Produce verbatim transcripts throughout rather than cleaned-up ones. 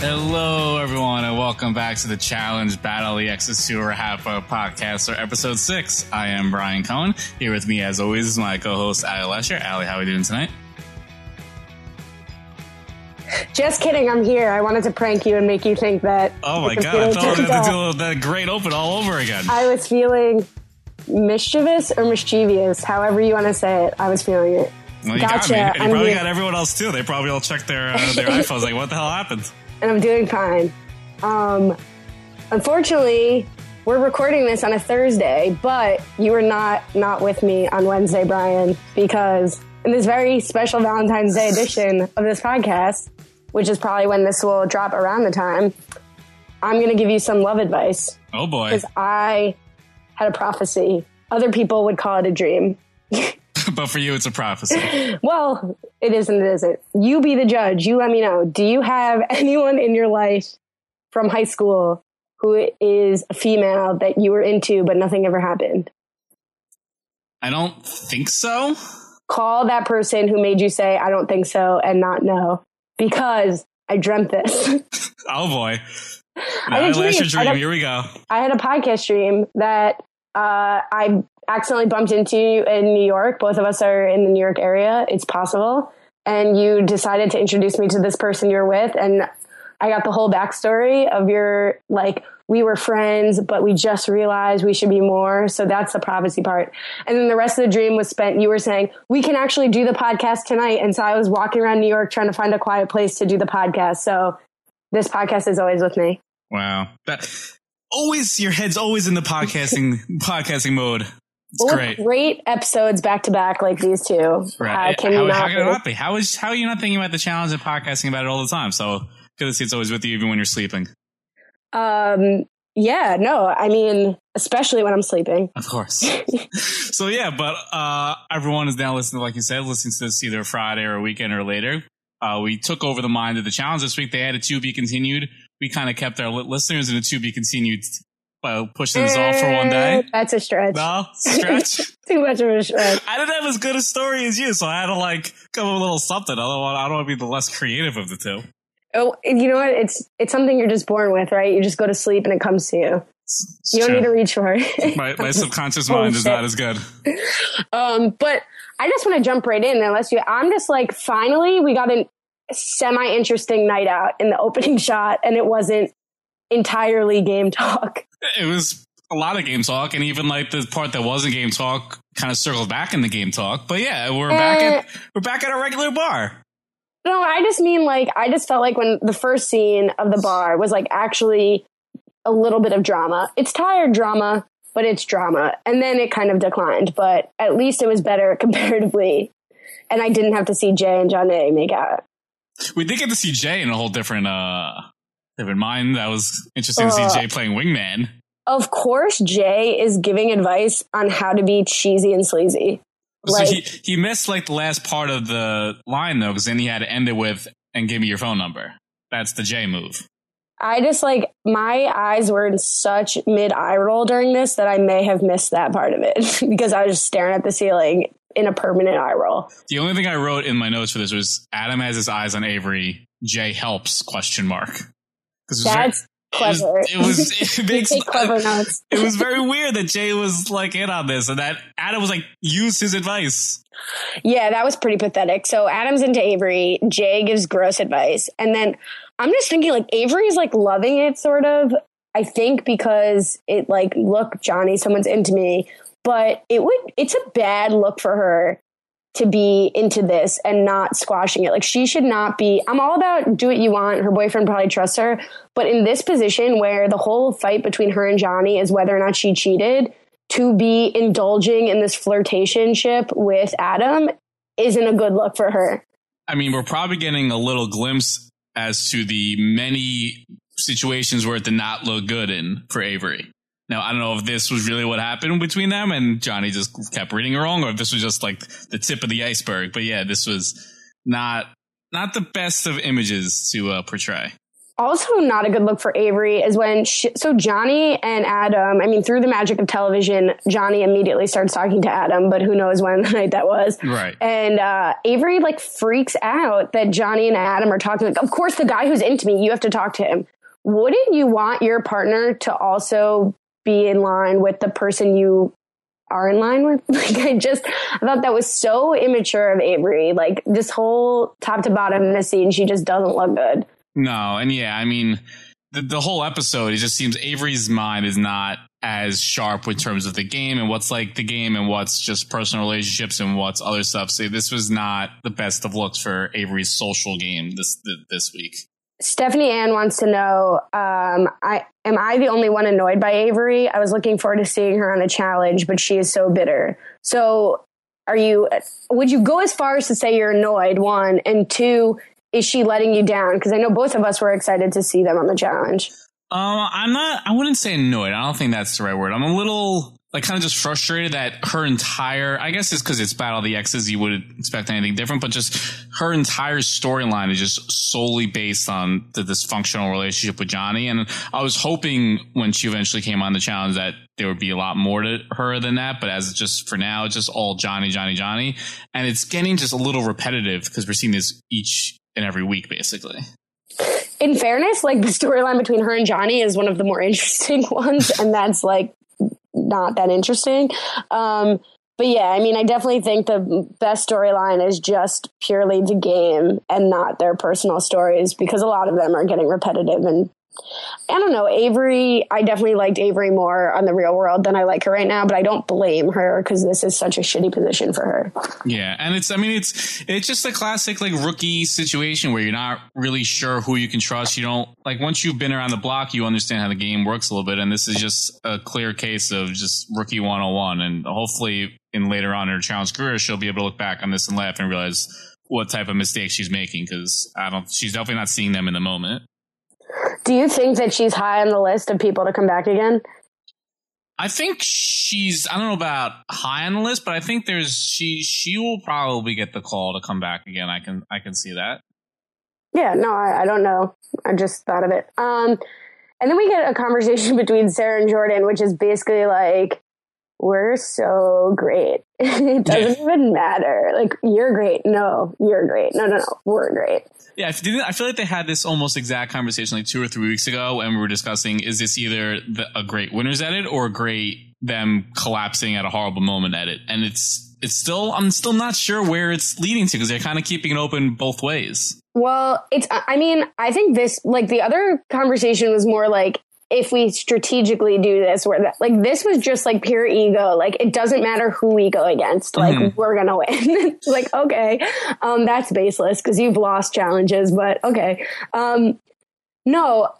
Hello, everyone, and welcome back to the Challenge Battle E X Sewer Halfa podcast, or episode six. I am Brian Cohen. Here with me, as always, is my co-host, Ali Lesher. Ali, how are we doing tonight? Just kidding, I'm here. I wanted to prank you and make you think that... Oh my god, I thought we had to do that great open all over again. I was feeling mischievous or mischievous, however you want to say it. I was feeling it. Well, you gotcha. got me. And you I'm probably here. got everyone else, too. They probably all checked their, uh, their iPhones, like, what the hell happened? And I'm doing fine. Um, unfortunately, we're recording this on a Thursday, but you were not not with me on Wednesday, Brian, because in this very special Valentine's Day edition of this podcast, which is probably when this will drop around the time, I'm going to give you some love advice. Oh, boy. Because I had a prophecy. Other people would call it a dream. But for you, it's a prophecy. Well, it isn't, it isn't. You be the judge. You let me know. Do you have anyone in your life from high school who is a female that you were into, but nothing ever happened? I don't think so. Call that person who made you say, I don't think so, and not know. Because I dreamt this. Oh, boy. I had a dream. Your dream. I had a- Here we go. I had a podcast dream that uh, I accidentally bumped into in New York. Both of us are in the New York area. It's possible. And you decided to introduce me to this person you're with. And I got the whole backstory of your, like, we were friends, but we just realized we should be more. So that's the prophecy part. And then the rest of the dream was spent, you were saying, we can actually do the podcast tonight. And so I was walking around New York trying to find a quiet place to do the podcast. So this podcast is always with me. Wow. That, always, your head's always in the podcasting podcasting mode. It's Well, great. Great episodes back to back like these two. Right. Uh, can how, you how not can it not be? How is how are you not thinking about the challenge and podcasting about it all the time? So good to see it's always with you even when you're sleeping. Um, yeah, no, I mean, especially when I'm sleeping. Of course. So yeah, but uh, everyone is now listening, like you said, listening to this either Friday or a weekend or later. Uh, we took over the mind of the challenge this week. They had a to be continued. We kind of kept our li- listeners in a to be continued by pushing this off for one day. Eh, That's a stretch. No, stretch. Too much of a stretch. I didn't have as good a story as you, so I had to like come up with a little something. Otherwise, I don't want to be the less creative of the two. Oh, you know what? It's it's something you're just born with, right? You just go to sleep and it comes to you. It's You don't true. need to reach for it. My, my subconscious Oh, mind is shit. not as good. Um, but I just want to jump right in unless you, I'm just like, finally, we got a semi-interesting night out in the opening shot, and it wasn't entirely game talk. It was a lot of game talk, and even like the part that wasn't game talk kind of circled back in the game talk. But yeah, we're back at we're back at our regular bar. No, I just mean like, I just felt like when the first scene of the bar was like actually a little bit of drama. It's tired drama, but it's drama. And then it kind of declined, but at least it was better comparatively. And I didn't have to see Jay and John A make out. We did get to see Jay in a whole different uh different mind. That was interesting to Uh, see Jay playing wingman. Of course, Jay is giving advice on how to be cheesy and sleazy. Like, so he, he missed like the last part of the line though, because then he had to end it with "and give me your phone number." That's the Jay move. I just like, my eyes were in such mid eye roll during this that I may have missed that part of it because I was just staring at the ceiling in a permanent eye roll. The only thing I wrote in my notes for this was Adam has his eyes on Avery. Jay helps? Question mark. Because That's clever. It was. It, was, it You makes take clever notes. It was very weird that Jay was like in on this, and that Adam was like use his advice. Yeah, that was pretty pathetic. So Adam's into Avery. Jay gives gross advice. And then I'm just thinking like Avery's like loving it sort of. I think because it like, look, Johnny, someone's into me. But it would, it's a bad look for her to be into this and not squashing it. Like she should not be, I'm all about do what you want. Her boyfriend probably trusts her. But in this position where the whole fight between her and Johnny is whether or not she cheated, to be indulging in this flirtationship with Adam isn't a good look for her. I mean, we're probably getting a little glimpse as to the many situations where it did not look good in for Avery. Now, I don't know if this was really what happened between them and Johnny just kept reading it wrong, or if this was just like the tip of the iceberg. But yeah, this was not not the best of images to uh, portray. also not a good look for Avery is when she, so Johnny and Adam, I mean, through the magic of television, Johnny immediately starts talking to Adam, but who knows when the night that was. Right. And uh, Avery like freaks out that Johnny and Adam are talking. Like, of course, the guy who's into me, you have to talk to him. Wouldn't you want your partner to also be in line with the person you are in line with? Like, I just I thought that was so immature of Avery. Like, this whole top to bottom in this scene, she just doesn't look good. No, and yeah, I mean, the, the whole episode, it just seems Avery's mind is not as sharp in terms of the game and what's like the game and what's just personal relationships and what's other stuff. So this was not the best of looks for Avery's social game this this week. Stephanie Ann wants to know, um, I am I the only one annoyed by Avery? I was looking forward to seeing her on a challenge, but she is so bitter. So are you, would you go as far as to say you're annoyed, one, and two, is she letting you down? Because I know both of us were excited to see them on the challenge. Um, I'm not, I wouldn't say annoyed. I don't think that's the right word. I'm a little, like, kind of just frustrated that her entire, I guess it's because it's Battle of the Exes, you wouldn't expect anything different, but just her entire storyline is just solely based on the dysfunctional relationship with Johnny. And I was hoping when she eventually came on the challenge that there would be a lot more to her than that. But as just for now, it's just all Johnny, Johnny, Johnny. And it's getting just a little repetitive because we're seeing this each and every week, basically. In fairness, like, the storyline between her and Johnny is one of the more interesting ones, and that's like not that interesting. Um, but yeah, I mean, I definitely think the best storyline is just purely the game and not their personal stories, because a lot of them are getting repetitive. And I don't know, Avery, I definitely liked Avery more on The Real World than I like her right now, but I don't blame her because this is such a shitty position for her. Yeah, and it's, I mean, it's it's just a classic, like, rookie situation where you're not really sure who you can trust. You don't, like, once you've been around the block, you understand how the game works a little bit, and this is just a clear case of just rookie one oh one, and hopefully in later on in her challenge career, she'll be able to look back on this and laugh and realize what type of mistakes she's making, because I don't, she's definitely not seeing them in the moment. Do you think that she's high on the list of people to come back again? I think she's, I don't know about high on the list, but I think there's, she, she will probably get the call to come back again. I can, I can see that. Yeah, no, I, I don't know. I just thought of it. Um, and then we get a conversation between Sarah and Jordan, which is basically like, we're so great. It doesn't yeah. even matter. Like, you're great. No, you're great. No, no, no, we're great. Yeah, I feel, I feel like they had this almost exact conversation like two or three weeks ago, and we were discussing, is this either the, a great winner's edit or a great them collapsing at a horrible moment edit? And it's it's still, I'm still not sure where it's leading to, because they're kind of keeping it open both ways. Well, it's, I mean, I think this, like, the other conversation was more like, if we strategically do this, where that, like, this was just like pure ego. Like, it doesn't matter who we go against. Like, mm-hmm. we're going to win. Like, okay, um, that's baseless because you've lost challenges, but okay. Um, no,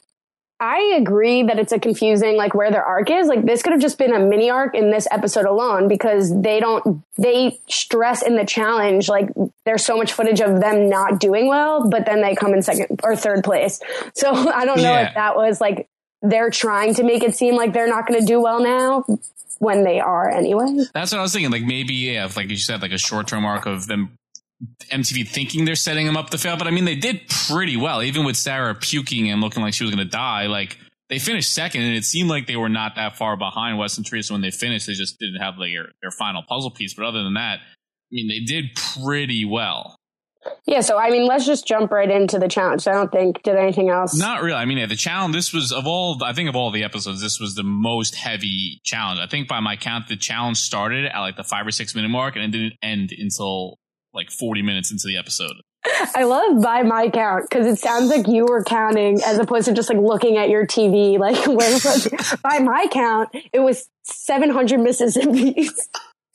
I agree that it's a confusing, like, where their arc is. Like, this could have just been a mini arc in this episode alone, because they don't, they stress in the challenge, like, there's so much footage of them not doing well, but then they come in second or third place. So I don't know yeah. if that was like, they're trying to make it seem like they're not going to do well now when they are anyway. That's what I was thinking. Like, maybe, yeah, if, like you said, like a short-term arc of them, M T V thinking they're setting them up to fail. But I mean, they did pretty well, even with Sarah puking and looking like she was going to die. Like, they finished second, and it seemed like they were not that far behind Wes and Teresa when they finished. They just didn't have like their, their final puzzle piece. But other than that, I mean, they did pretty well. Yeah, so I mean, let's just jump right into the challenge. I don't think did anything else. Not really. I mean, yeah, the challenge. This was of all. I think of all the episodes, this was the most heavy challenge. I think by my count, the challenge started at like the five or six minute mark, and it didn't end until like forty minutes into the episode. I love by my count because it sounds like you were counting as opposed to just like looking at your T V. Like, where was it? By my count, it was seven hundred Mississippis.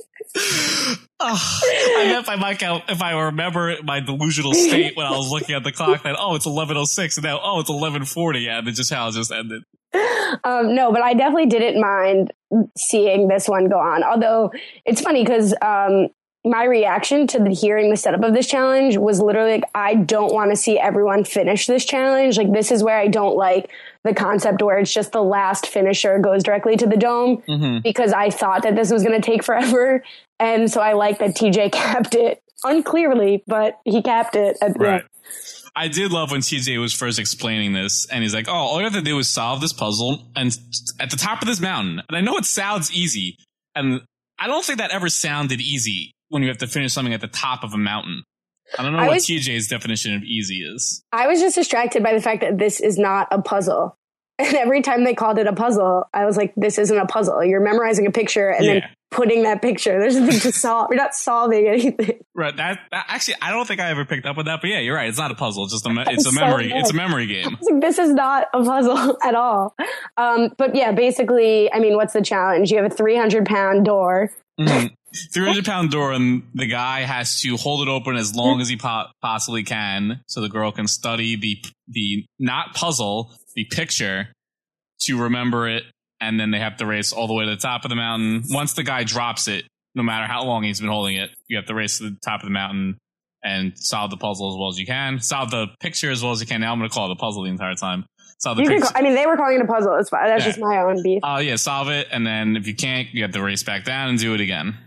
Oh, I meant by my count, if I remember my delusional state when I was looking at the clock, that, oh, it's eleven oh six, and now, oh, it's eleven forty, yeah, and then just how it just ended. Um, no, but I definitely didn't mind seeing this one go on. Although, it's funny because um, my reaction to the, hearing the setup of this challenge was literally like, I don't want to see everyone finish this challenge. Like, this is where I don't like the concept where it's just the last finisher goes directly to the dome, mm-hmm. because I thought that this was going to take forever. And so I like that T J capped it unclearly, but he capped it at the right. end. I did love when T J was first explaining this, and he's like, oh, all you have to do is solve this puzzle and at the top of this mountain. And I know it sounds easy, and I don't think that ever sounded easy when you have to finish something at the top of a mountain. I don't know I what was, T J's definition of easy is. I was just distracted by the fact that this is not a puzzle. And every time they called it a puzzle, I was like, this isn't a puzzle. You're memorizing a picture and yeah. then putting that picture. There's nothing to solve. You're not solving anything. Right. That, that actually, I don't think I ever picked up on that. But yeah, you're right. It's not a puzzle. It's just a, me- it's a so memory. Good. It's a memory game. I was like, this is not a puzzle at all. Um, but yeah, basically, I mean, what's the challenge? You have a three hundred pound door. Mm-hmm. three hundred pound door, and the guy has to hold it open as long as he po- possibly can, so the girl can study the the not puzzle, the picture, to remember it, and then they have to race all the way to the top of the mountain. Once the guy drops it, no matter how long he's been holding it, you have to race to the top of the mountain and solve the puzzle as well as you can. Solve the picture as well as you can. Now I'm going to call it a puzzle the entire time. Solve the you call, I mean, they were calling it a puzzle. It's fine. That's yeah. just my own beef. Oh, uh, yeah, solve it, and then if you can't, you have to race back down and do it again.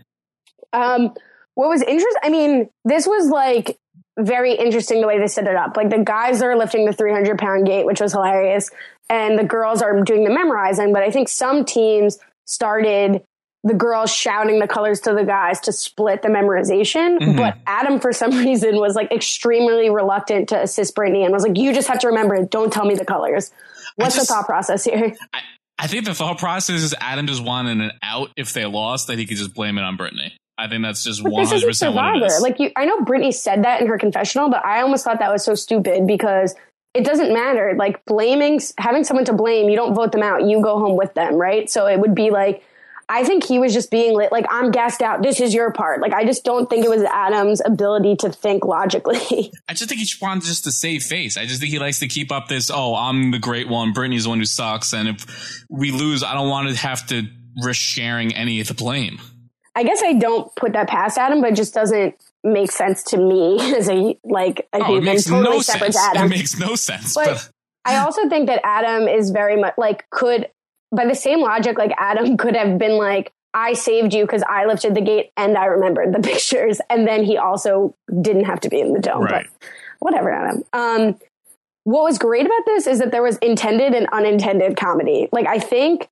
Um, what was interesting, I mean, this was like very interesting the way they set it up. Like the guys are lifting the three hundred pound gate, which was hilarious. And the girls are doing the memorizing. But I think some teams started the girls shouting the colors to the guys to split the memorization. Mm-hmm. But Adam, for some reason, was like extremely reluctant to assist Brittany and was like, you just have to remember it. Don't tell me the colors. What's just, the thought process here? I, I think the thought process is Adam just wanted an out if they lost, that he could just blame it on Brittany. I think that's just one hundred percent what it is. Like you, I know Brittany said that in her confessional, but I almost thought that was so stupid because it doesn't matter. Like blaming, having someone to blame, you don't vote them out. You go home with them, right? So it would be like, I think he was just being lit, like, I'm gassed out. This is your part. Like, I just don't think it was Adam's ability to think logically. I just think he wanted just to save face. I just think he likes to keep up this, oh, I'm the great one. Brittany's the one who sucks. And if we lose, I don't want to have to risk sharing any of the blame. I guess I don't put that past Adam, but it just doesn't make sense to me as a, like, a oh, human. It makes totally no separate sense. To Adam. It makes no sense. But, but I also think that Adam is very much, like, could, by the same logic, like, Adam could have been like, I saved you because I lifted the gate and I remembered the pictures. And then he also didn't have to be in the dome. Right. But whatever, Adam. Um, what was great about this is that there was intended and unintended comedy. Like, I think,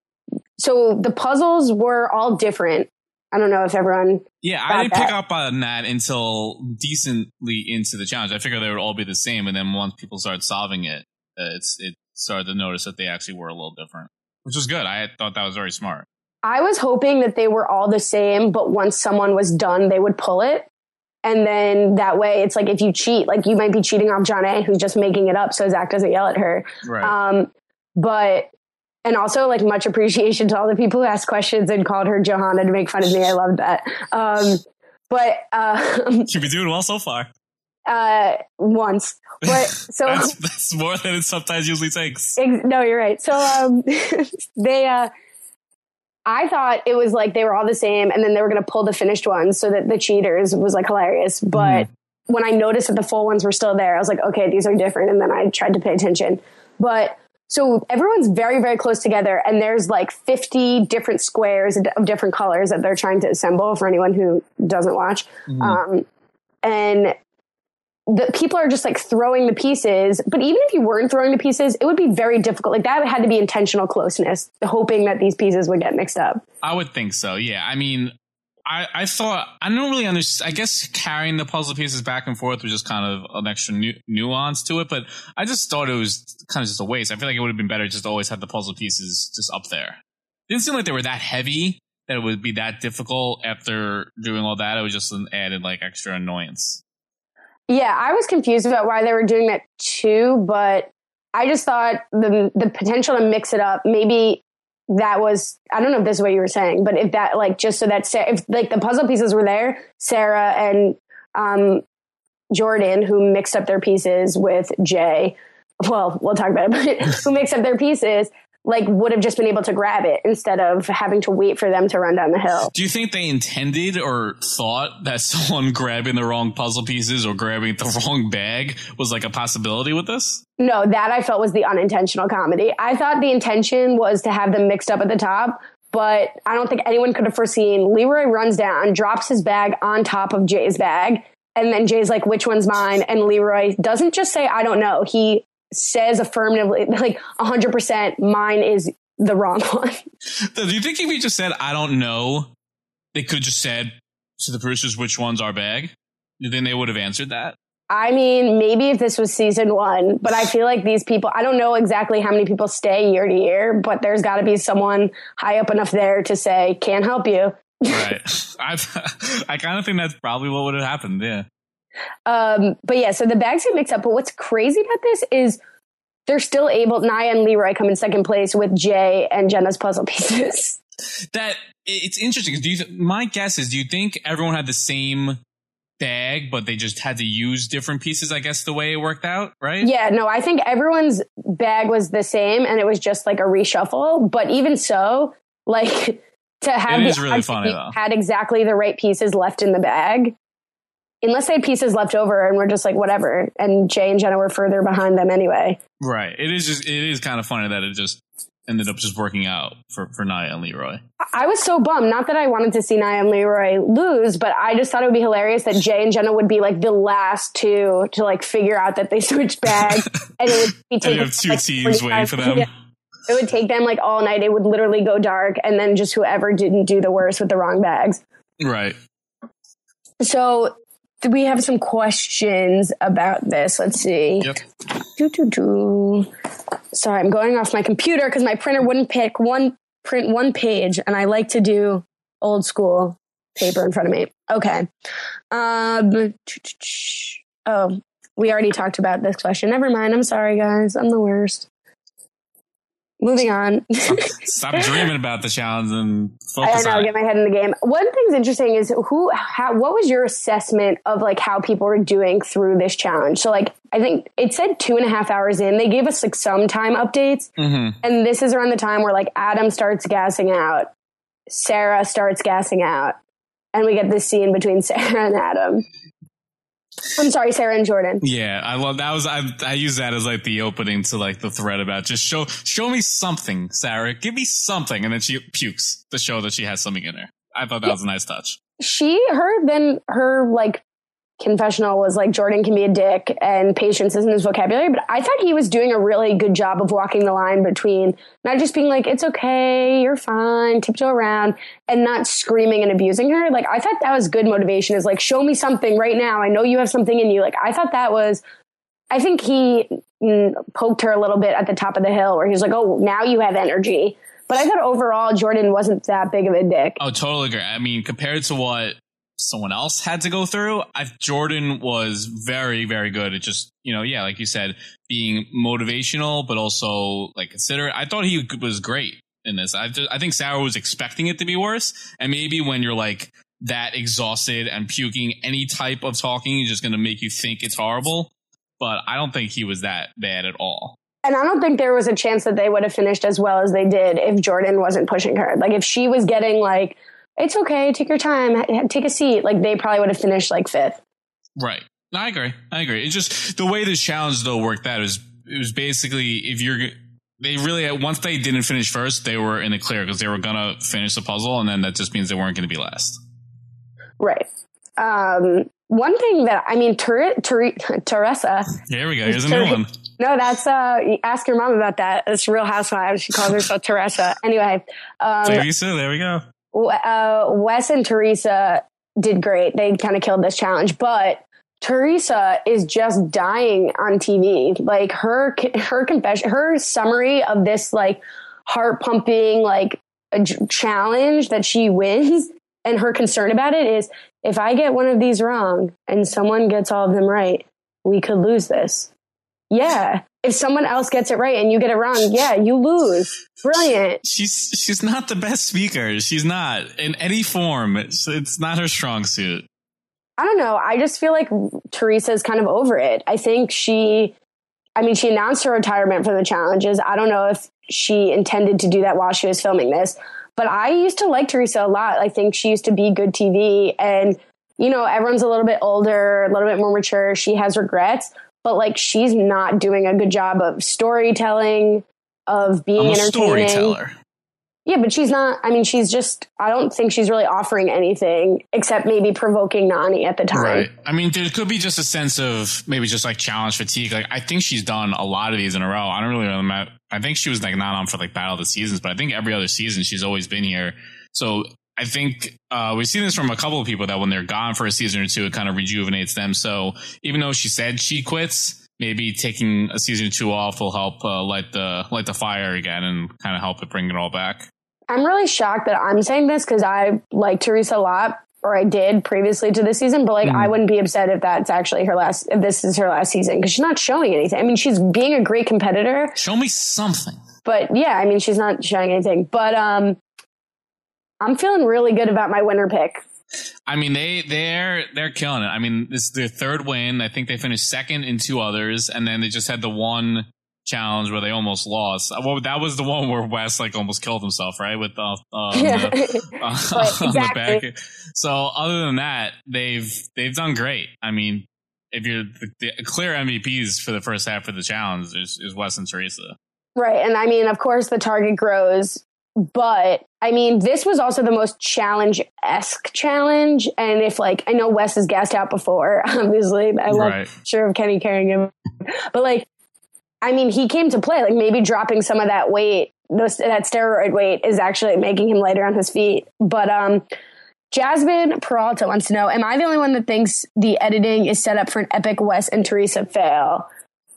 so the puzzles were all different. I don't know if everyone. Yeah, I didn't that. pick up on that until decently into the challenge. I figured they would all be the same. And then once people started solving it, uh, it's it started to notice that they actually were a little different, which was good. I thought that was very smart. I was hoping that they were all the same, but once someone was done, they would pull it. And then that way, it's like if you cheat, like you might be cheating off Jonna, who's just making it up so Zach doesn't yell at her. Right. Um, but, and also like much appreciation to all the people who asked questions and called her Johanna to make fun of me. I loved that. Um, but, uh, you've been doing well so far. Uh, once, but so that's, that's more than it sometimes usually takes. Ex- no, you're right. So, um, they, uh, I thought it was like they were all the same and then they were going to pull the finished ones so that the cheaters was like hilarious. But mm. when I noticed that the full ones were still there, I was like, okay, these are different. And then I tried to pay attention. But so everyone's very, very close together and there's like fifty different squares of different colors that they're trying to assemble for anyone who doesn't watch. Mm. Um, and the people are just like throwing the pieces, but even if you weren't throwing the pieces, it would be very difficult. Like that had to be intentional closeness, hoping that these pieces would get mixed up. I would think so. Yeah. I mean, I, I thought, I don't really understand. I guess carrying the puzzle pieces back and forth was just kind of an extra nu- nuance to it, but I just thought it was kind of just a waste. I feel like it would have been better just to always have the puzzle pieces just up there. It didn't seem like they were that heavy that it would be that difficult after doing all that. It was just an added like extra annoyance. Yeah, I was confused about why they were doing that too, but I just thought the the potential to mix it up, maybe that was, I don't know if this is what you were saying, but if that, like, just so that, Sarah, if like the puzzle pieces were there, Sarah and um, Jordan, who mixed up their pieces with Jay, well, we'll talk about it, but who mixed up their pieces, like would have just been able to grab it instead of having to wait for them to run down the hill. Do you think they intended or thought that someone grabbing the wrong puzzle pieces or grabbing the wrong bag was like a possibility with this? No, that I felt was the unintentional comedy. I thought the intention was to have them mixed up at the top, but I don't think anyone could have foreseen Leroy runs down, drops his bag on top of Jay's bag, And then Jay's like, which one's mine? And Leroy doesn't just say, I don't know. He says affirmatively, like one hundred percent mine is the wrong one. Do you think if we just said, I don't know, they could have just said to the producers, which one's our bag? You think they would have answered that? I mean, maybe if this was season one, but I feel like these people, I don't know exactly how many people stay year to year, but there's got to be someone high up enough there to say, can't help you. Right. I've, I kind of think that's probably what would have happened. Yeah. Um, but yeah, so the bags get mixed up. But what's crazy about this is they're still able, Nia and Leroy come in second place with Jay and Jenna's puzzle pieces. That it's interesting. Do you th- my guess is, do you think everyone had the same bag, but they just had to use different pieces? I guess the way it worked out, right? Yeah, no, I think everyone's bag was the same, and it was just like a reshuffle. But even so, like to have it the is really funny though. Had exactly the right pieces left in the bag. Unless they had pieces left over and we're just like, whatever. And Jay and Jenna were further behind them anyway. Right. It is just, it is kind of funny that it just ended up just working out for, for Nia and Leroy. I was so bummed. Not that I wanted to see Nia and Leroy lose, but I just thought it would be hilarious that Jay and Jenna would be like the last two to like figure out that they switched bags. And it would be taking you have two like, teams waiting for them. Yeah. It would take them like all night. It would literally go dark. And then just whoever didn't do the worst with the wrong bags. Right. So we have some questions about this. Let's see. Yep. Doo, doo, doo. Sorry, I'm going off my computer because my printer wouldn't pick one print one page, and I like to do old school paper in front of me. Okay. Um. Oh, we already talked about this question. Never mind. I'm sorry, guys. I'm the worst. Moving on. Stop, stop dreaming about the challenge and focus I know, on get my head in the game. One thing's interesting is who, how, what was your assessment of like how people were doing through this challenge? So like, I think it said two and a half hours in, they gave us like some time updates. Mm-hmm. And this is around the time where like Adam starts gassing out, Sarah starts gassing out, and we get this scene between Sarah and Adam. I'm sorry, Sarah and Jordan. Yeah, I love that. Was I? I use that as like the opening to like the thread about just show show me something, Sarah. Give me something, and then she pukes to show that she has something in her. I thought that yeah. was a nice touch. She, her, then her like confessional was like Jordan can be a dick and patience isn't his vocabulary. But I thought he was doing a really good job of walking the line between not just being like it's okay, you're fine, tiptoe around, and not screaming and abusing her. Like I thought that was good motivation. Is like show me something right now. I know you have something in you. Like I thought that was. I think he mm, poked her a little bit at the top of the hill where he was like, oh, now you have energy. But I thought overall Jordan wasn't that big of a dick. Oh, totally agree. I mean, compared to what someone else had to go through, I, Jordan was very, very good at just, you know, yeah, like you said, being motivational, but also like considerate. I thought he was great in this. I, just, I think Sarah was expecting it to be worse. And maybe when you're like that exhausted and puking, any type of talking is just going to make you think it's horrible. But I don't think he was that bad at all. And I don't think there was a chance that they would have finished as well as they did if Jordan wasn't pushing her. Like if she was getting like, it's okay, take your time, take a seat, like they probably would have finished like fifth. Right. I agree. I agree. It's just the way this challenge though worked out is it was basically if you're they really once they didn't finish first, they were in the clear because they were gonna finish the puzzle, and then that just means they weren't gonna be last. Right. Um, one thing that I mean, Ter- Ter- Teresa. Here we go. Here's a new one. No, that's uh. Ask your mom about that. It's Real Housewives. She calls herself Teresa. Anyway, um, Teresa. There we go. Uh, Wes and Teresa did great. They kind of killed this challenge, but Teresa is just dying on T V. Like her, her confession, her summary of this like heart pumping like a challenge that she wins, and her concern about it is if I get one of these wrong and someone gets all of them right, we could lose this. Yeah. If someone else gets it right and you get it wrong, yeah, you lose. Brilliant. She's she's not the best speaker. She's not in any form. It's, it's not her strong suit. I don't know. I just feel like Teresa's kind of over it. I think she, I mean, she announced her retirement from the challenges. I don't know if she intended to do that while she was filming this, but I used to like Teresa a lot. I think she used to be good T V, and, you know, everyone's a little bit older, a little bit more mature. She has regrets. But like she's not doing a good job of storytelling, of being I'm a entertaining. Storyteller. Yeah, but she's not, I mean, she's just, I don't think she's really offering anything except maybe provoking Nany at the time. Right. I mean, there could be just a sense of maybe just like challenge fatigue. Like, I think she's done a lot of these in a row. I don't really remember. I think she was like not on for like Battle of the Seasons, but I think every other season she's always been here. So I think uh, we've seen this from a couple of people that when they're gone for a season or two, it kind of rejuvenates them. So even though she said she quits, maybe taking a season or two off will help uh, light the light the fire again and kind of help it bring it all back. I'm really shocked that I'm saying this because I like Teresa a lot, or I did previously to this season, but like mm. I wouldn't be upset if that's actually her last, if this is her last season, because she's not showing anything. I mean, she's being a great competitor. Show me something. But yeah, I mean, she's not showing anything. But um, I'm feeling really good about my winner pick. I mean, they they're they're killing it. I mean, this is their third win. I think they finished second in two others, and then they just had the one challenge where they almost lost. Well, that was the one where Wes like almost killed himself, right? With the, uh, the uh, exactly. on the back. So other than that, they've they've done great. I mean, if you're the, the clear M V Ps for the first half of the challenge is, is Wes and Teresa. Right, and I mean, of course, the target grows. But I mean, this was also the most challenge-esque challenge. And if like, I know Wes has gassed out before, obviously, I love right. sure of Kenny carrying him, but like, I mean, he came to play, like maybe dropping some of that weight, those, that steroid weight is actually making him lighter on his feet. But um, Jasmine Peralta wants to know, am I the only one that thinks the editing is set up for an epic Wes and Teresa fail?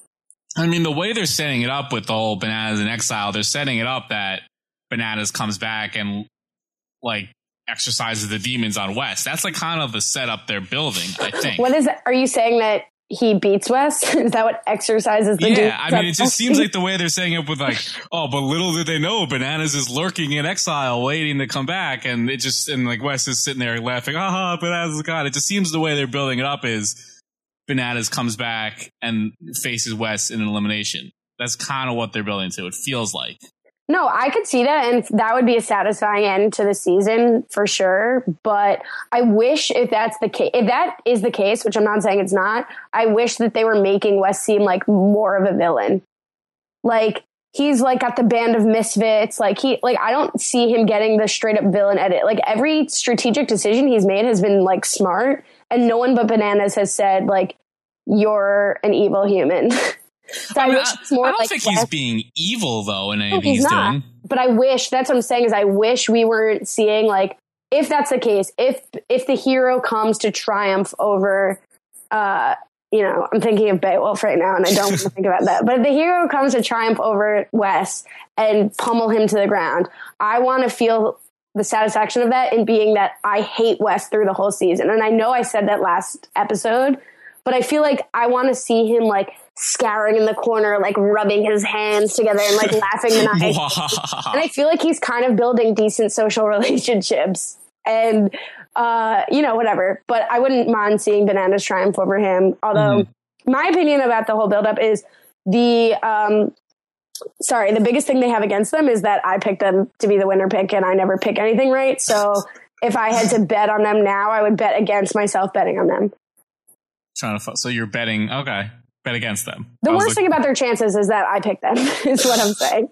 I mean, the way they're setting it up with the whole Bananas in Exile, they're setting it up that Bananas comes back and like exercises the demons on Wes. That's like kind of the setup they're building, I think. What is that? Are you saying that he beats Wes? Is that what exercises the Yeah, I mean, it just seems like the way they're setting up with like, oh, but little did they know Bananas is lurking in exile waiting to come back. And it just, and like Wes is sitting there laughing, ah, Bananas is God. It just seems the way they're building it up is Bananas comes back and faces Wes in an elimination. That's kind of what they're building to. It feels like. No, I could see that, and that would be a satisfying end to the season for sure. But I wish if that's the case, if that is the case, which I'm not saying it's not, I wish that they were making Wes seem like more of a villain. Like he's like got the band of misfits. Like he, like I don't see him getting the straight up villain edit. Like every strategic decision he's made has been like smart, and no one but Bananas has said like you're an evil human. So I, I, mean, wish it's more I don't like think Wes. He's being evil though in anything no, he's, he's not. doing. But I wish, that's what I'm saying, is I wish we weren't seeing like, if that's the case, if if the hero comes to triumph over, uh, you know, I'm thinking of Beowulf right now and I don't want to think about that. But if the hero comes to triumph over Wes and pummel him to the ground, I want to feel the satisfaction of that in being that I hate Wes through the whole season. And I know I said that last episode, but I feel like I want to see him like scouring in the corner, like rubbing his hands together and like laughing maniacally. And I feel like he's kind of building decent social relationships and, uh, you know, whatever. But I wouldn't mind seeing Bananas triumph over him. Although mm-hmm. my opinion about the whole buildup is the, um, sorry, the biggest thing they have against them is that I picked them to be the winner pick and I never pick anything right. So if I had to bet on them now, I would bet against myself betting on them. Trying to, so you're betting, okay, bet against them. The worst thing about their chances is that I picked them, is what I'm saying.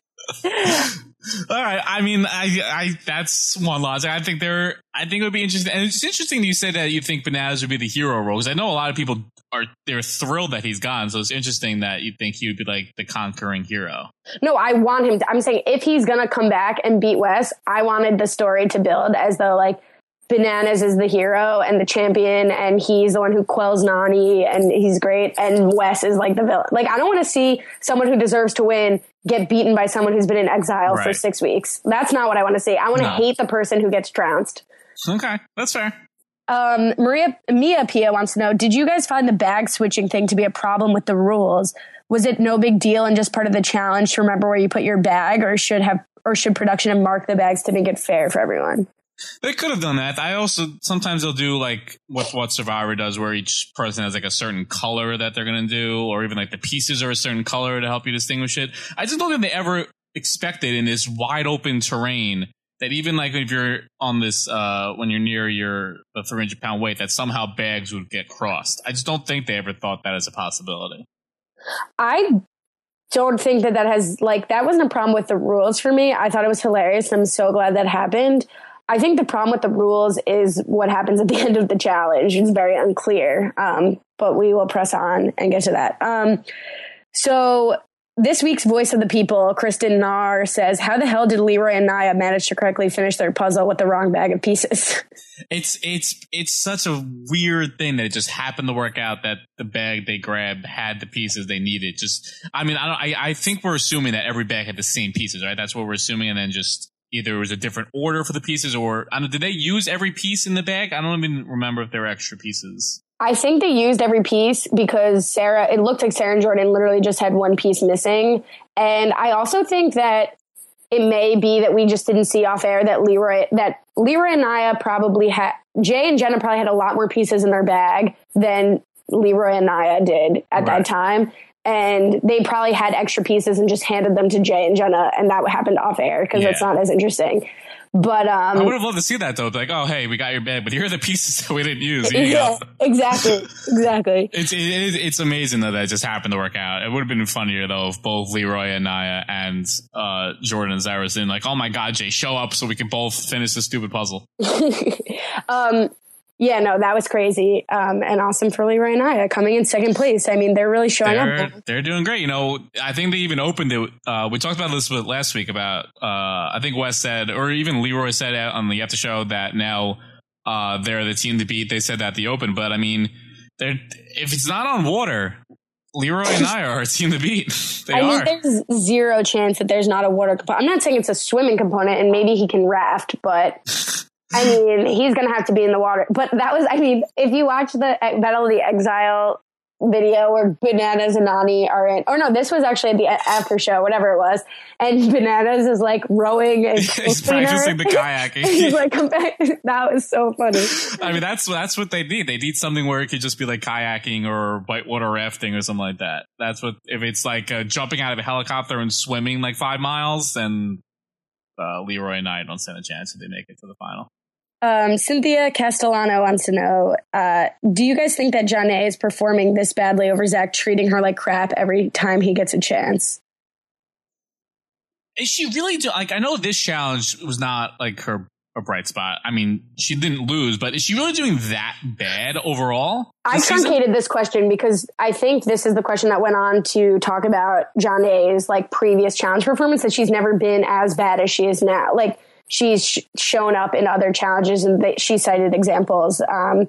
All right. I mean, I, I, that's one logic. I think they're, I think it would be interesting. And it's interesting that you said that you think Bananas would be the hero role, because I know a lot of people are, they're thrilled that he's gone. So it's interesting that you think he would be like the conquering hero. No, I want him to, I'm saying if he's going to come back and beat Wes, I wanted the story to build as though like, Bananas is the hero and the champion, and he's the one who quells Nany, and he's great, and Wes is like the villain. Like, I don't want to see someone who deserves to win get beaten by someone who's been in exile right. for six weeks. That's not what I want to see. I want to no. hate the person who gets trounced. Okay, that's fair. Um, Maria Mia Pia wants to know, did you guys find the bag switching thing to be a problem with the rules? Was it no big deal and just part of the challenge to remember where you put your bag, or should have or should production have marked the bags to make it fair for everyone? They could have done that. I also, sometimes they'll do like what, what Survivor does, where each person has like a certain color that they're going to do, or even like the pieces are a certain color to help you distinguish it. I just don't think they ever expected in this wide open terrain that even like if you're on this, uh, when you're near your the three hundred pound weight, that somehow bags would get crossed. I just don't think they ever thought that as a possibility. I don't think that that has, like, that wasn't a problem with the rules for me. I thought it was hilarious. I'm so glad that happened. I think the problem with the rules is what happens at the end of the challenge. It's very unclear, um, but we will press on and get to that. Um, so this week's Voice of the People, Kristen Nahr, says, how the hell did Leroy and Nia manage to correctly finish their puzzle with the wrong bag of pieces? It's it's it's such a weird thing that it just happened to work out that the bag they grabbed had the pieces they needed. Just, I mean, I don't. I, I think we're assuming that every bag had the same pieces, right? That's what we're assuming, and then just either it was a different order for the pieces, or I don't know, did they use every piece in the bag? I don't even remember if there were extra pieces. I think they used every piece because Sarah, it looked like Sarah and Jordan literally just had one piece missing. And I also think that it may be that we just didn't see off air that Leroy, that Leroy and Nia probably had, Jay and Jenna probably had a lot more pieces in their bag than Leroy and Nia did at right. that time. And they probably had extra pieces and just handed them to Jay and Jenna. And that happened off air because yeah. it's not as interesting. But um, I would have loved to see that, though. Like, oh, hey, we got your bag, but here are the pieces that we didn't use. Here yeah, exactly. Exactly. It's it, it, it's amazing that that just happened to work out. It would have been funnier, though, if both Leroy and Nia and uh, Jordan and Zara in like, oh, my God, Jay, show up so we can both finish this stupid puzzle. um, yeah, no, that was crazy um, and awesome for Leroy and Nia coming in second place. I mean, they're really showing they're, up. They're doing great. You know, I think they even opened it. Uh, we talked about this last week about, uh, I think Wes said, or even Leroy said on the after show that now uh, they're the team to beat. They said that at the open. But, I mean, they're if it's not on water, Leroy and Nia are a team to beat. They I are. mean, there's zero chance that there's not a water component. I'm not saying it's a swimming component and maybe he can raft, but... I mean, he's going to have to be in the water. But that was, I mean, if you watch the Battle of the Exile video where Bananas and Nany are in, or no, this was actually the after show, whatever it was. And Bananas is like rowing and he's practicing the kayaking. He's like, come back. That was so funny. I mean, that's, that's what they need. They need something where it could just be like kayaking or whitewater rafting or something like that. That's what, if it's like uh, jumping out of a helicopter and swimming like five miles, then uh, Leroy and Nia don't stand a chance if they make it to the final. Um, Cynthia Castellano wants to know, uh, do you guys think that Janae is performing this badly over Zach treating her like crap every time he gets a chance? Is she really do like, I know this challenge was not like her a bright spot. I mean, she didn't lose, but is she really doing that bad overall? I truncated season? this question because I think this is the question that went on to talk about Janae's like previous challenge performance, that she's never been as bad as she is now. Like, she's sh- shown up in other challenges and they, she cited examples. Um,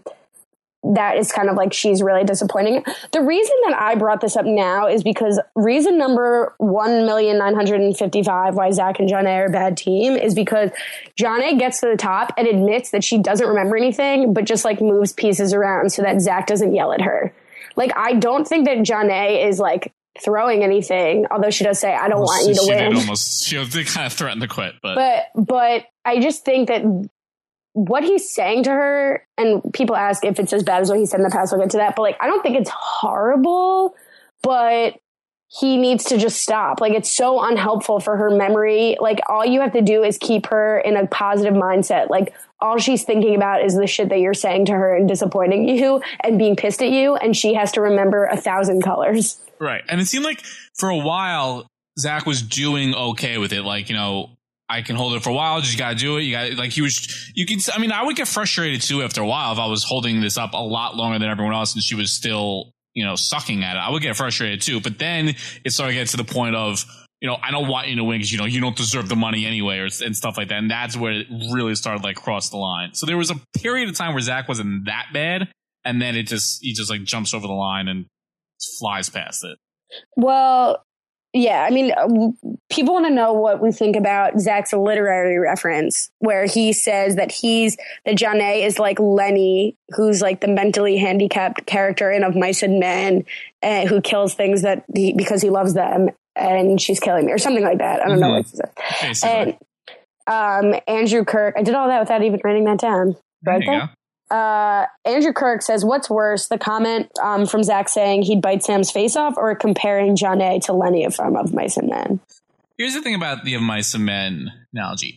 that is kind of like she's really disappointing. The reason that I brought this up now is because reason number one million nine hundred fifty-five why Zach and Janae are a bad team is because Janae gets to the top and admits that she doesn't remember anything, but just like moves pieces around so that Zach doesn't yell at her. Like, I don't think that Janae is like throwing anything, although she does say, I don't well, want you to she win. Did almost, she did kind of threaten to quit. But. but but I just think that what he's saying to her, and people ask if it's as bad as what he said in the past, we'll get to that, but like, I don't think it's horrible, but he needs to just stop. Like, it's so unhelpful for her memory. Like, all you have to do is keep her in a positive mindset. Like, all she's thinking about is the shit that you're saying to her and disappointing you and being pissed at you, and she has to remember a thousand colors. Right. And it seemed like for a while, Zach was doing okay with it. Like, you know, I can hold it for a while. Just got to do it. You got like he was, you can, I mean, I would get frustrated too after a while if I was holding this up a lot longer than everyone else and she was still, you know, sucking at it. I would get frustrated too. But then it started to get to the point of, you know, I don't want you to win because, you know, you don't deserve the money anyway or, and stuff like that. And that's where it really started like cross the line. So there was a period of time where Zach wasn't that bad. And then it just, he just like jumps over the line and flies past it. Well, yeah, I mean, people want to know what we think about Zach's literary reference, where he says that he's, that Janae is like Lenny, who's like the mentally handicapped character in Of Mice and Men, uh, who kills things that he, because he loves them, and she's killing me, or something like that. I don't mm-hmm. know what he says. And um, Andrew Kirk, I did all that without even writing that down. Right there. Uh, Andrew Kirk says, what's worse, the comment um, from Zach saying he'd bite Sam's face off, or comparing Janae to Lenny from Of Mice and Men? Here's the thing about the Of Mice and Men analogy.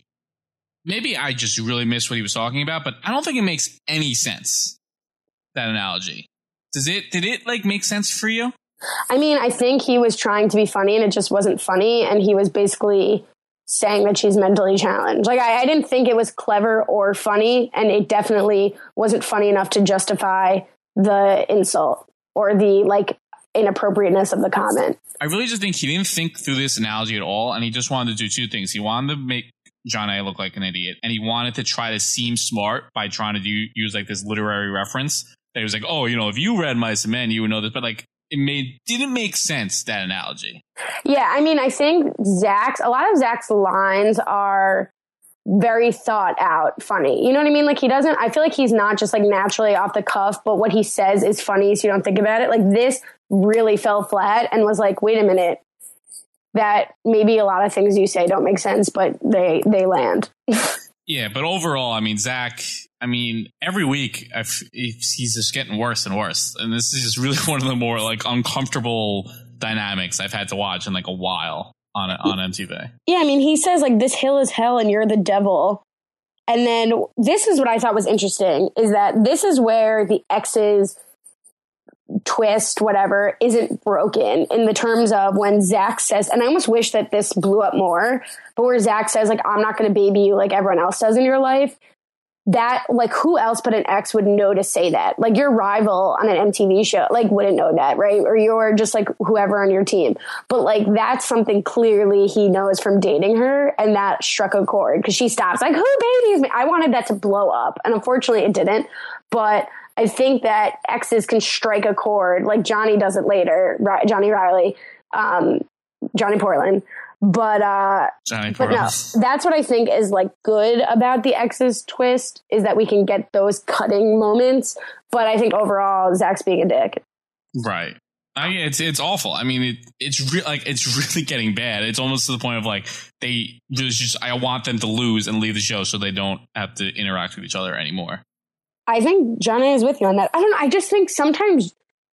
Maybe I just really missed what he was talking about, but I don't think it makes any sense, that analogy. Does it, did it like make sense for you? I mean, I think he was trying to be funny and it just wasn't funny. And he was basically saying that she's mentally challenged. Like, I, I didn't think it was clever or funny. And it definitely wasn't funny enough to justify the insult or the like inappropriateness of the comment. I really just think he didn't think through this analogy at all. And he just wanted to do two things. He wanted to make Jonna look like an idiot. And he wanted to try to seem smart by trying to do, use like this literary reference. That he was like, oh, you know, if you read Mice and Men, you would know this. But like, it made didn't make sense, that analogy. Yeah, I mean, I think Zach's, a lot of Zach's lines are very thought out funny. You know what I mean? Like, he doesn't, I feel like he's not just like naturally off the cuff, but what he says is funny so you don't think about it. Like, this really fell flat and was like, wait a minute, that maybe a lot of things you say don't make sense, but they, they land. Yeah, but overall, I mean, Zach, I mean, every week I've, he's just getting worse and worse. And this is just really one of the more like uncomfortable dynamics I've had to watch in like a while on on M T V. Yeah, I mean, he says like, this hill is hell and you're the devil. And then this is what I thought was interesting, is that this is where the exes twist, whatever, isn't broken in the terms of when Zach says, and I almost wish that this blew up more, but where Zach says like, I'm not going to baby you like everyone else does in your life. That, like, who else but an ex would know to say that? Like, your rival on an M T V show, like, wouldn't know that, right? Or you're just, like, whoever on your team. But, like, that's something clearly he knows from dating her, and that struck a chord, because she stops, like, who babies me? I wanted that to blow up, and unfortunately it didn't. But I think that exes can strike a chord, like Johnny does it later, Johnny Riley, um, Johnny Portland. But, uh, but no, that's what I think is like good about the exes twist, is that we can get those cutting moments. But I think overall, Zach's being a dick. Right. I mean, it's it's awful. I mean, it, it's re- like it's really getting bad. It's almost to the point of like they just I want them to lose and leave the show so they don't have to interact with each other anymore. I think Jonna is with you on that. I don't know. I just think sometimes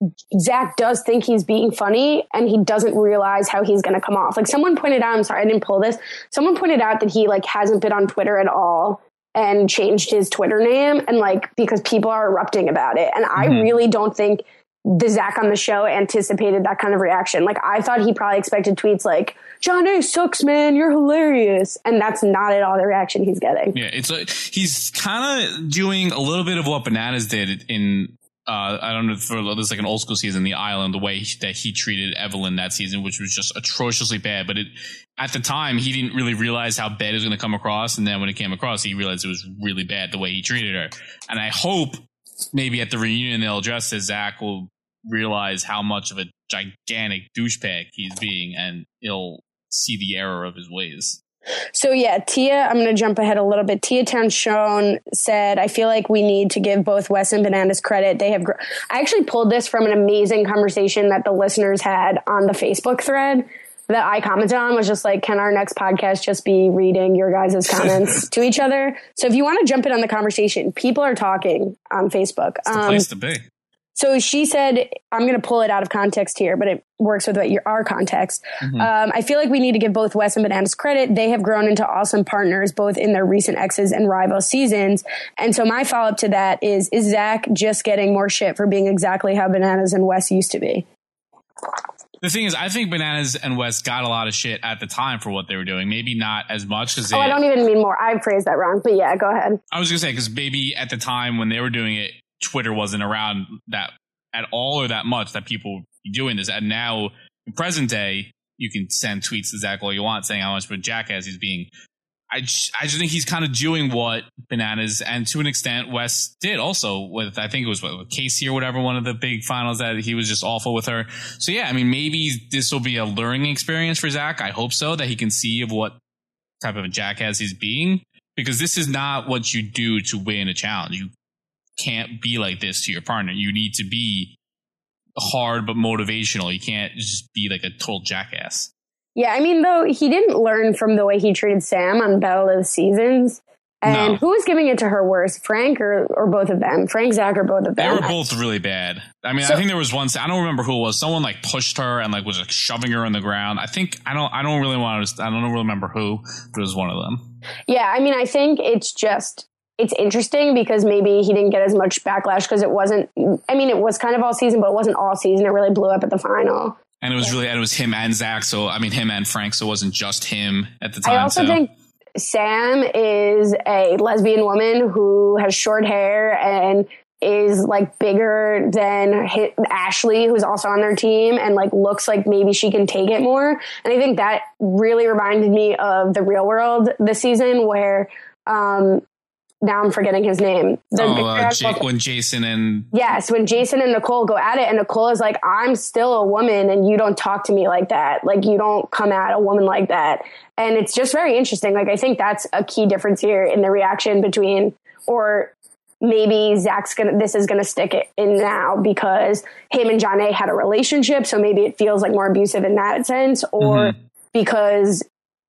Zach does think he's being funny and he doesn't realize how he's going to come off. Like, someone pointed out, I'm sorry, I didn't pull this. Someone pointed out that he like hasn't been on Twitter at all and changed his Twitter name, and like, because people are erupting about it. And I mm-hmm. really don't think the Zach on the show anticipated that kind of reaction. Like, I thought he probably expected tweets like, John A sucks, man, you're hilarious. And that's not at all the reaction he's getting. Yeah, it's like he's kind of doing a little bit of what Bananas did in Uh, I don't know, for this like an old school season, The Island, the way he, that he treated Evelyn that season, which was just atrociously bad. But it, at the time, he didn't really realize how bad it was going to come across. And then when it came across, he realized it was really bad the way he treated her. And I hope maybe at the reunion they'll address this. Zach will realize how much of a gigantic douchebag he's being, and he'll see the error of his ways. So yeah, Tia, I'm going to jump ahead a little bit. Tia Townshone said, I feel like we need to give both Wes and Bananas credit. They have, gr- I actually pulled this from an amazing conversation that the listeners had on the Facebook thread that I commented on, was just like, can our next podcast just be reading your guys' comments to each other? So if you want to jump in on the conversation, people are talking on Facebook. It's the um, place to be. So she said, I'm going to pull it out of context here, but it works with what your, our context. Mm-hmm. Um, I feel like we need to give both Wes and Bananas credit. They have grown into awesome partners, both in their recent exes and rival seasons. And so my follow-up to that is, is Zach just getting more shit for being exactly how Bananas and Wes used to be? The thing is, I think Bananas and Wes got a lot of shit at the time for what they were doing. Maybe not as much as they... Oh, I don't even mean more. I phrased that wrong. But yeah, go ahead. I was going to say, because maybe at the time when they were doing it, Twitter wasn't around that at all or that much that people were doing this. And now, in present day, you can send tweets to Zach all you want saying how much of a jackass he's being. I just, I just think he's kind of doing what Bananas and to an extent Wes did also with, I think it was what, with Casey or whatever, one of the big finals, that he was just awful with her. So yeah, I mean, maybe this will be a learning experience for Zach. I hope so, that he can see of what type of a jackass he's being, because this is not what you do to win a challenge. You can't be like this to your partner. You need to be hard but motivational. You can't just be like a total jackass. Yeah, I mean, though, he didn't learn from the way he treated Sam on Battle of the Seasons. And no. Who was giving it to her worse, Frank or, or both of them? Frank, Zach, or both of them? They were both really bad. I mean, so, I think there was one, I don't remember who it was. Someone like pushed her and like was like shoving her on the ground. I think, I don't, I don't really want to, I don't really remember who, but it was one of them. Yeah, I mean, I think it's just it's interesting because maybe he didn't get as much backlash because it wasn't, I mean, it was kind of all season, but it wasn't all season. It really blew up at the final. And it was really, and it was him and Zach. So, I mean, him and Frank. So it wasn't just him at the time. I also too. think Sam is a lesbian woman who has short hair and is like bigger than hit Ashley, who's also on their team, and like looks like maybe she can take it more. And I think that really reminded me of The Real World this season, where um, now I'm forgetting his name. The, oh, the uh, Jake, when Jason and yes, when Jason and Nicole go at it, and Nicole is like, "I'm still a woman, and you don't talk to me like that. Like you don't come at a woman like that." And it's just very interesting. Like I think that's a key difference here in the reaction between, or maybe Zach's gonna, this is gonna stick it in now because him and John A had a relationship, so maybe it feels like more abusive in that sense, or mm-hmm. because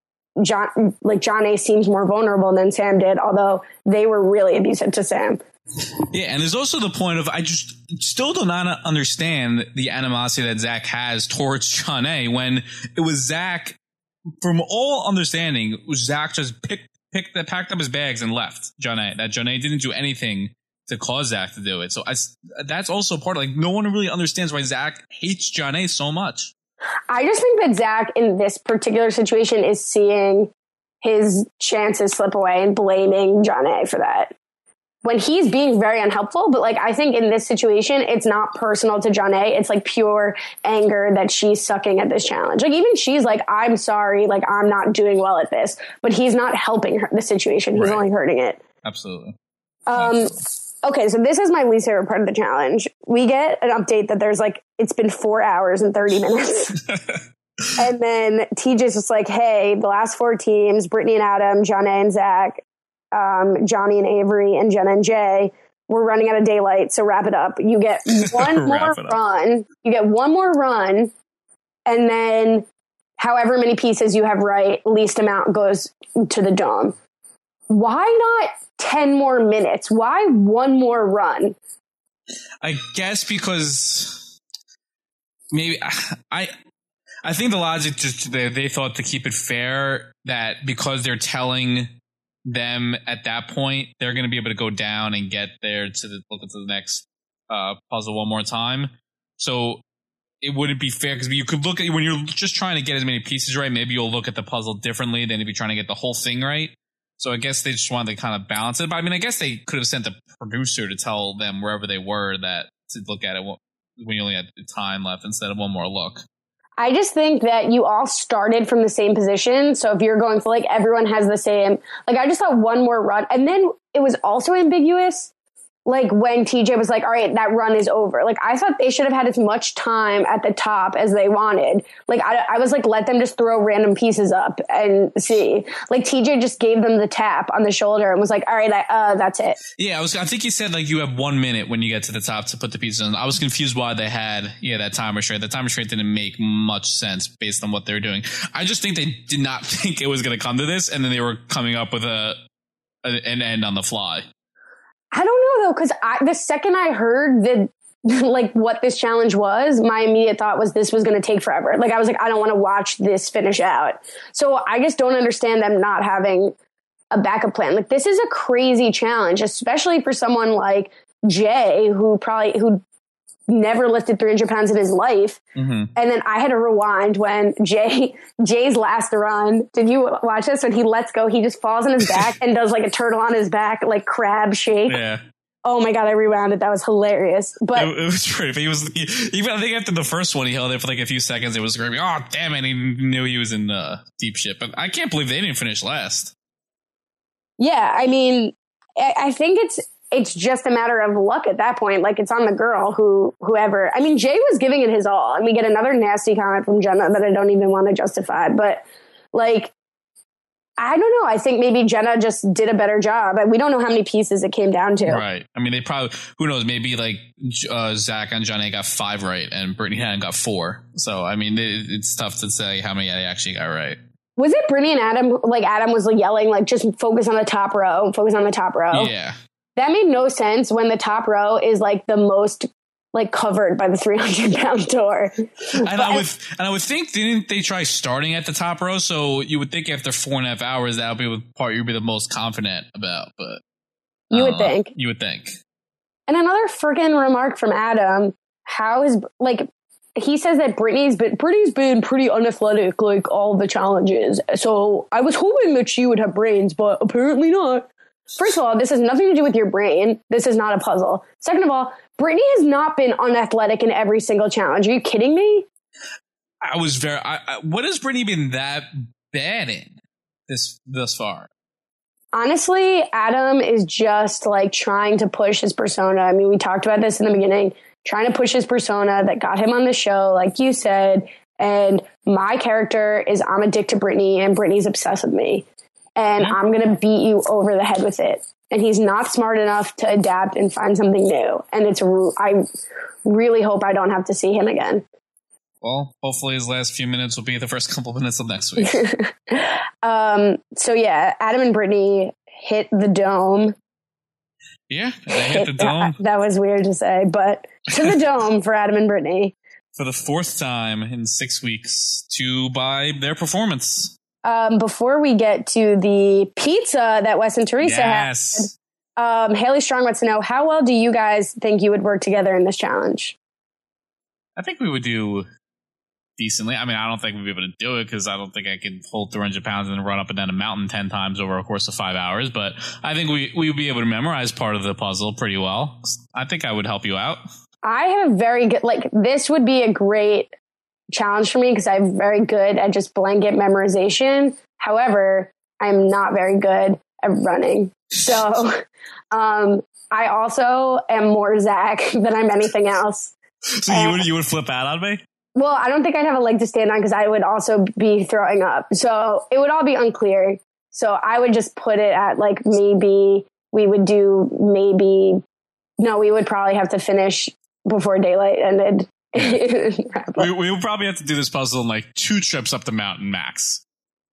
John, like John A seems more vulnerable than Sam did, although they were really abusive to Sam. Yeah, and there's also the point of I just still do not understand the animosity that Zach has towards John A when it was Zach. From all understanding, Zach just picked picked that packed up his bags and left John A. That John A didn't do anything to cause Zach to do it. So I, that's also part of like no one really understands why Zach hates John A so much. I just think that Zach in this particular situation is seeing his chances slip away and blaming John A for that. When he's being very unhelpful, but like I think in this situation, it's not personal to John A. It's like pure anger that she's sucking at this challenge. Like even she's like, I'm sorry, like I'm not doing well at this, but he's not helping her, the situation. He's right. only hurting it. Absolutely. Um, okay, so this is my least favorite part of the challenge. We get an update that there's like, it's been four hours and thirty minutes. And then T J's just like, hey, the last four teams, Brittany and Adam, John A and Zach, Um, Johnny and Avery and Jenna and Jay, we're running out of daylight, so wrap it up. You get one more run. You get one more run, and then however many pieces you have right, least amount goes to the dome. Why not ten more minutes? Why one more run? I guess because maybe I I think the logic just they, they thought to keep it fair that because they're telling them at that point, they're going to be able to go down and get there to the, look into the next uh, puzzle one more time. So it wouldn't be fair because you could look at when you're just trying to get as many pieces right. Maybe you'll look at the puzzle differently than if you're trying to get the whole thing right. So I guess they just wanted to kind of balance it. But I mean, I guess they could have sent the producer to tell them wherever they were that to look at it when you only had time left instead of one more look. I just think that you all started from the same position. So if you're going for like everyone has the same, like I just thought one more run. And then it was also ambiguous. Like when T J was like, all right, that run is over. Like I thought they should have had as much time at the top as they wanted. Like I, I was like, let them just throw random pieces up and see. Like T J just gave them the tap on the shoulder and was like, all right, I, uh, that's it. Yeah, I was. I think he said like you have one minute when you get to the top to put the pieces in. I was confused why they had yeah that time restraint. The time restraint didn't make much sense based on what they were doing. I just think they did not think it was going to come to this, and then they were coming up with a, a an end on the fly. I don't know though, because the second I heard the like what this challenge was, my immediate thought was this was going to take forever. Like I was like, I don't want to watch this finish out. So I just don't understand them not having a backup plan. Like this is a crazy challenge, especially for someone like Jay, who probably who never lifted three hundred pounds in his life. Mm-hmm. And then I had to rewind when Jay Jay's last run. Did you watch this? When he lets go, he just falls on his back and does like a turtle on his back, like crab shake. Yeah. Oh my God, I rewound it. That was hilarious. But it, it was pretty. He was he, even I think after the first one, he held it for like a few seconds. It was screaming, "Oh damn it!" He knew he was in uh, deep shit. But I can't believe they didn't finish last. Yeah, I mean, I, I think it's. It's just a matter of luck at that point. Like it's on the girl who, whoever, I mean, Jay was giving it his all, and we get another nasty comment from Jenna that I don't even want to justify, but like, I don't know. I think maybe Jenna just did a better job. We don't know how many pieces it came down to. Right. I mean, they probably, who knows, maybe like uh, Zach and Johnny got five right and Brittany Haddon got four. So, I mean, it, it's tough to say how many they actually got right. Was it Brittany and Adam? Like Adam was like yelling, like just focus on the top row, focus on the top row. Yeah. That made no sense when the top row is like the most like covered by the three hundred pound door. And I would, and I would think, didn't they try starting at the top row? So you would think after four and a half hours, that would be the part you'd be the most confident about. But You would think. You would think. And another freaking remark from Adam. How is, like, he says that Brittany's been, Brittany's been pretty unathletic, like, all the challenges. So I was hoping that she would have brains, but apparently not. First of all, this has nothing to do with your brain. This is not a puzzle. Second of all, Brittany has not been unathletic in every single challenge. Are you kidding me? I was very, I, I, what has Brittany been that bad in this, thus far? Honestly, Adam is just like trying to push his persona. I mean, we talked about this in the beginning, trying to push his persona that got him on the show, like you said. And my character is I'm a dick to Brittany and Brittany's obsessed with me. And mm-hmm. I'm going to beat you over the head with it. And he's not smart enough to adapt and find something new. And it's, I really hope I don't have to see him again. Well, hopefully his last few minutes will be the first couple minutes of next week. um, so yeah, Adam and Brittany hit the dome. Yeah, they hit the dome. That was weird to say, but to the dome for Adam and Brittany. For the fourth time in six weeks to buy their performance. Um, before we get to the pizza that Wes and Teresa yes. had, um, Haley Strong wants to know, how well do you guys think you would work together in this challenge? I think we would do decently. I mean, I don't think we'd be able to do it because I don't think I can hold three hundred pounds and run up and down a mountain ten times over a course of five hours. But I think we, we would be able to memorize part of the puzzle pretty well. I think I would help you out. I have a very good, like, this would be a great challenge for me because I'm very good at just blanket memorization. However, I'm not very good at running. So um, I also am more Zach than I'm anything else. So you would, you would flip out on me? Well, I don't think I'd have a leg to stand on because I would also be throwing up. So it would all be unclear. So I would just put it at like maybe we would do maybe, no, we would probably have to finish before daylight ended. we, we would probably have to do this puzzle in like two trips up the mountain max.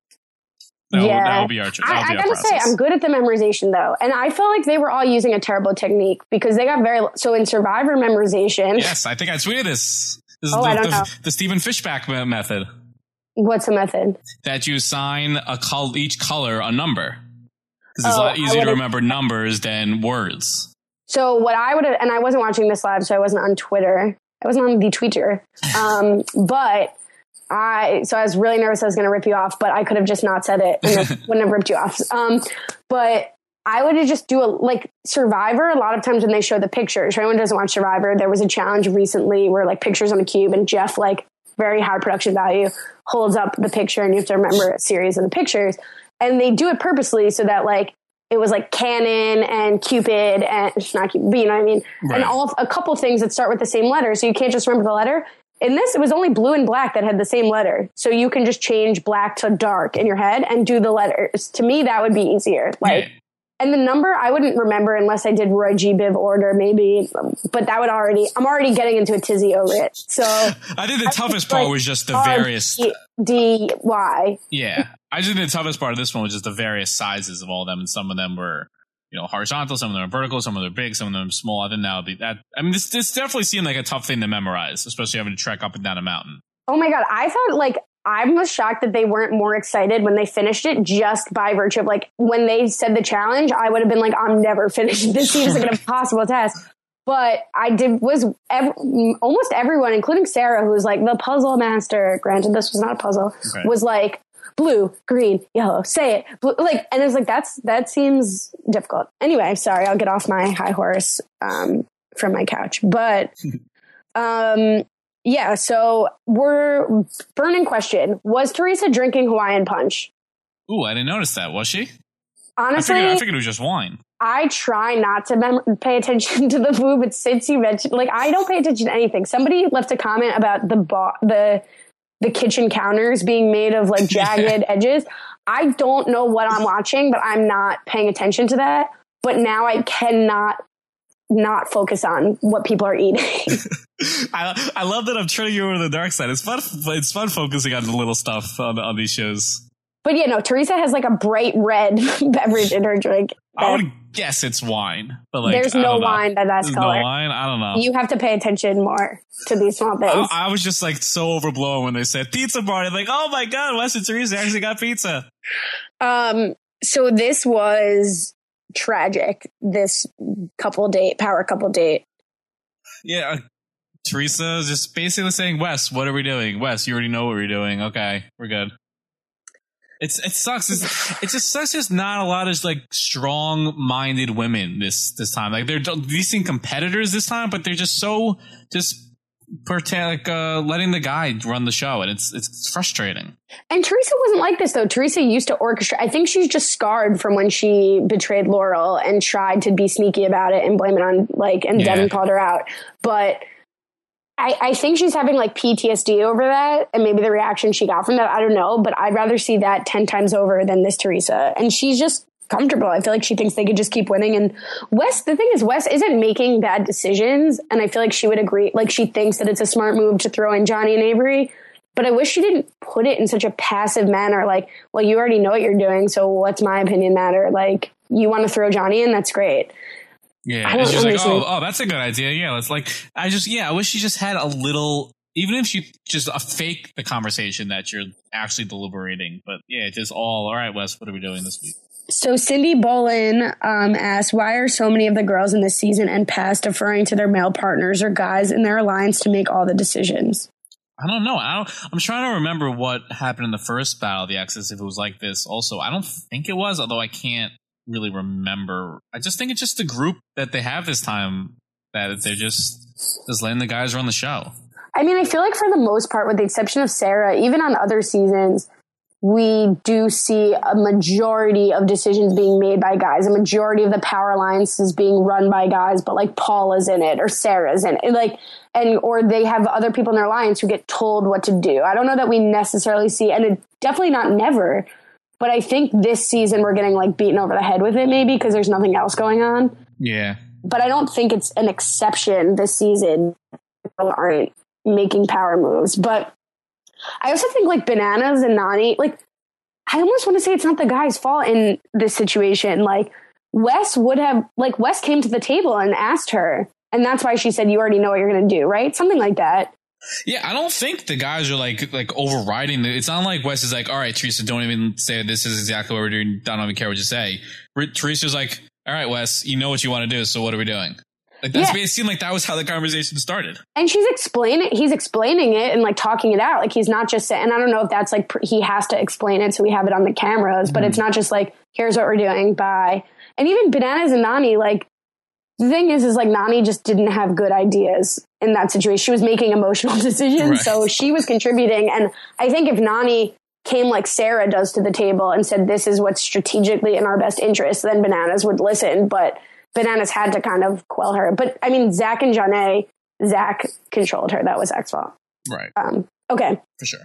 That yeah. would, that would be our, that would I, be I our gotta process. say, I'm good at the memorization though. And I feel like they were all using a terrible technique because they got very, so in Survivor memorization. Yes, I think I tweeted this. This is oh, the, I don't the, know. the Stephen Fishback method. What's the method? That you assign a col- each color a number. Because it's oh, a lot easier to remember numbers than words. So what I would have, and I wasn't watching this live, so I wasn't on Twitter. I wasn't on the Twitter. Um, but I, so I was really nervous I was going to rip you off, but I could have just not said it and it wouldn't have ripped you off. Um, but I would just do a, like Survivor. A lot of times when they show the pictures, for anyone who doesn't watch Survivor, there was a challenge recently where like pictures on a cube and Jeff, like very high production value, holds up the picture and you have to remember a series of the pictures. And they do it purposely so that like, it was like Canon and Cupid and not Cupid, but you know what I mean? Right. And all a couple things that start with the same letter. So you can't just remember the letter. In this, it was only blue and black that had the same letter. So you can just change black to dark in your head and do the letters. To me, that would be easier. Like, yeah. And the number I wouldn't remember unless I did Roy G. Biv order, maybe. But that would already, I'm already getting into a tizzy over it. So I think the I toughest think part like was just the various D Y. Yeah. I just think the toughest part of this one was just the various sizes of all of them. And some of them were, you know, horizontal, some of them are vertical, some of them are big, some of them are small. I think that would be that. I mean, this, this definitely seemed like a tough thing to memorize, especially having to trek up and down a mountain. Oh my God. I thought like, I was shocked that they weren't more excited when they finished it just by virtue of like, when they said the challenge, I would have been like, I'm never finishing this. Seems like an impossible task. But I did, was ev- almost everyone, including Sarah, who was like the puzzle master, granted this was not a puzzle, okay. was like, blue, green, yellow, say it. Blue, like, and it was like, that's, that seems difficult. Anyway, sorry, I'll get off my high horse um, from my couch. But, um, yeah, so we're, burning question. Was Teresa drinking Hawaiian punch? Ooh, I didn't notice that. Was she? Honestly, I figured, I figured it was just wine. I try not to mem- pay attention to the food, but since you mentioned, like, I don't pay attention to anything. Somebody left a comment about the bo- the the kitchen counters being made of like jagged yeah. edges. I don't know what I'm watching, but I'm not paying attention to that. But now I cannot not focus on what people are eating. I I love that I'm turning you over to the dark side. It's fun. It's fun focusing on the little stuff on, on these shows. But yeah, no, Teresa has like a bright red beverage in her drink. I would guess it's wine. But like, there's no wine that that's there's color. No wine? I don't know. You have to pay attention more to these small things. I, I was just like so overblown when they said pizza party. Like, oh my God, Wes and Teresa actually got pizza. Um. So this was tragic, this couple date, power couple date. Yeah. Teresa is just basically saying, Wes, what are we doing? Wes, you already know what we're doing. Okay, we're good. It's it sucks. It's, it just sucks. Just not a lot of like strong-minded women this this time. Like they're decent competitors this time, but they're just so just like uh, letting the guy run the show, and it's it's frustrating. And Teresa wasn't like this though. Teresa used to orchestrate. I think she's just scarred from when she betrayed Laurel and tried to be sneaky about it and blame it on like. And yeah. Devin called her out, but. I, I think she's having like P T S D over that, and maybe the reaction she got from that, I don't know, but I'd rather see that ten times over than this Teresa. And she's just comfortable. I feel like she thinks they could just keep winning. And Wes, the thing is, Wes isn't making bad decisions, and I feel like she would agree. Like she thinks that it's a smart move to throw in Johnny and Avery, but I wish she didn't put it in such a passive manner. Like, well, you already know what you're doing, so what's my opinion matter? Like, you want to throw Johnny in? That's great. Yeah, and she's like, oh, oh, that's a good idea. Yeah, let's like, I just, yeah, I wish she just had a little, even if she just uh, fake the conversation that you're actually deliberating. But yeah, just all, all right, Wes, what are we doing this week? So Cindy Bolin um, asked, why are so many of the girls in this season and past deferring to their male partners or guys in their alliance to make all the decisions? I don't know. I don't, I'm trying to remember what happened in the first Battle of the Exes, if it was like this also. I don't think it was, although I can't really remember. I just think it's just the group that they have this time that they're just just letting the guys run the show. I mean, I feel like for the most part, with the exception of Sarah, even on other seasons, we do see a majority of decisions being made by guys. A majority of the power alliance is being run by guys, but like Paula's in it or Sarah's in it. Like, and or they have other people in their alliance who get told what to do. I don't know that we necessarily see, and it, definitely not never. But I think this season we're getting like beaten over the head with it maybe because there's nothing else going on. Yeah. But I don't think it's an exception this season. People aren't making power moves. But I also think like Bananas and Nany, like I almost want to say it's not the guy's fault in this situation. Like Wes would have, like Wes came to the table and asked her. And that's why she said, you already know what you're going to do, right? Something like that. Yeah, I don't think the guys are like like overriding. The, it's not like Wes is like, all right, Teresa, don't even say this is exactly what we're doing. I don't even care what you say. Teresa's like, all right, Wes, you know what you want to do, so what are we doing? Like that's yeah. It seemed like that was how the conversation started. And she's explaining, he's explaining it and like talking it out. Like he's not just saying, and I don't know if that's like he has to explain it, so we have it on the cameras. But mm. it's not just like, here's what we're doing. Bye. And even Bananas and Nany, like. The thing is, is like Nany just didn't have good ideas in that situation. She was making emotional decisions, right. So she was contributing. And I think if Nany came like Sarah does to the table and said, this is what's strategically in our best interest, then Bananas would listen. But Bananas had to kind of quell her. But I mean, Zach and Janae, Zach controlled her. That was Zach's fault. Right. Um, okay. For sure.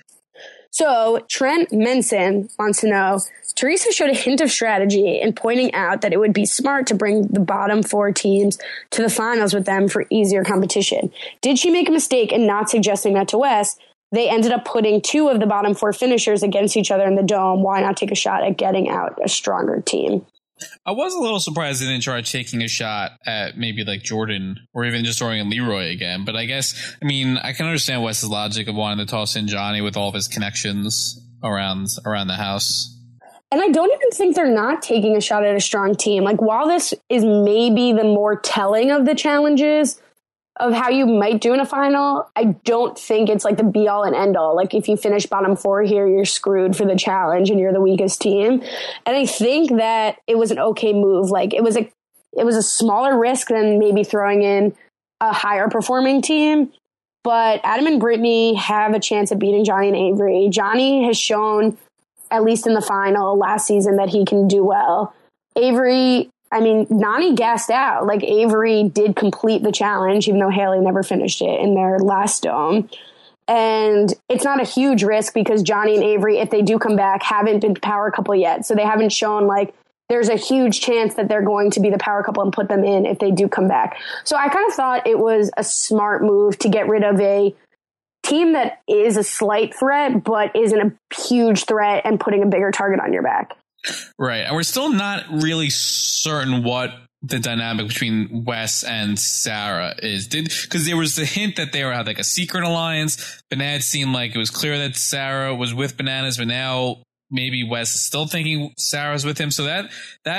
So Trent Menson wants to know, Teresa showed a hint of strategy in pointing out that it would be smart to bring the bottom four teams to the finals with them for easier competition. Did she make a mistake in not suggesting that to Wes? They ended up putting two of the bottom four finishers against each other in the dome. Why not take a shot at getting out a stronger team? I was a little surprised they didn't try taking a shot at maybe like Jordan or even just throwing in Leroy again. But I guess, I mean, I can understand Wes's logic of wanting to toss in Johnny with all of his connections around around the house. And I don't even think they're not taking a shot at a strong team. Like, while this is maybe the more telling of the challenges of how you might do in a final, I don't think it's like the be all and end all. Like, if you finish bottom four here, you're screwed for the challenge and you're the weakest team. And I think that it was an okay move. Like, it was a, it was a smaller risk than maybe throwing in a higher performing team. But Adam and Brittany have a chance of beating Johnny and Avery. Johnny has shown, at least in the final last season, that he can do well. Avery, I mean, Nany gassed out. Like, Avery did complete the challenge, even though Haley never finished it in their last dome. And it's not a huge risk because Johnny and Avery, if they do come back, haven't been power couple yet. So they haven't shown, like, there's a huge chance that they're going to be the power couple and put them in if they do come back. So I kind of thought it was a smart move to get rid of a team that is a slight threat, but isn't a huge threat, and putting a bigger target on your back. Right. And we're still not really certain what the dynamic between Wes and Sarah is. Did because there was the hint that they were had like a secret alliance. Bananas seemed like it was clear that Sarah was with Bananas, but now maybe Wes is still thinking Sarah's with him. So that that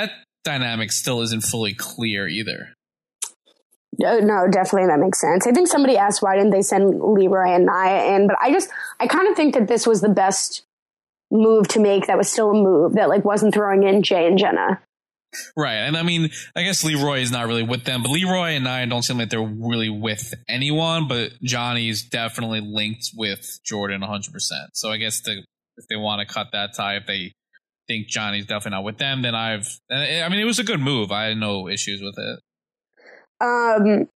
dynamic still isn't fully clear either. No, no, definitely that makes sense. I think somebody asked why didn't they send Leroy and Nia in, but I just I kind of think that this was the best move to make that was still a move that like wasn't throwing in Jay and Jenna. Right. And I mean, I guess Leroy is not really with them, but Leroy and Nia don't seem like they're really with anyone, but Johnny's definitely linked with Jordan one hundred percent. So I guess the, if they want to cut that tie, if they think Johnny's definitely not with them, then I've, I mean, it was a good move. I had no issues with it. Um,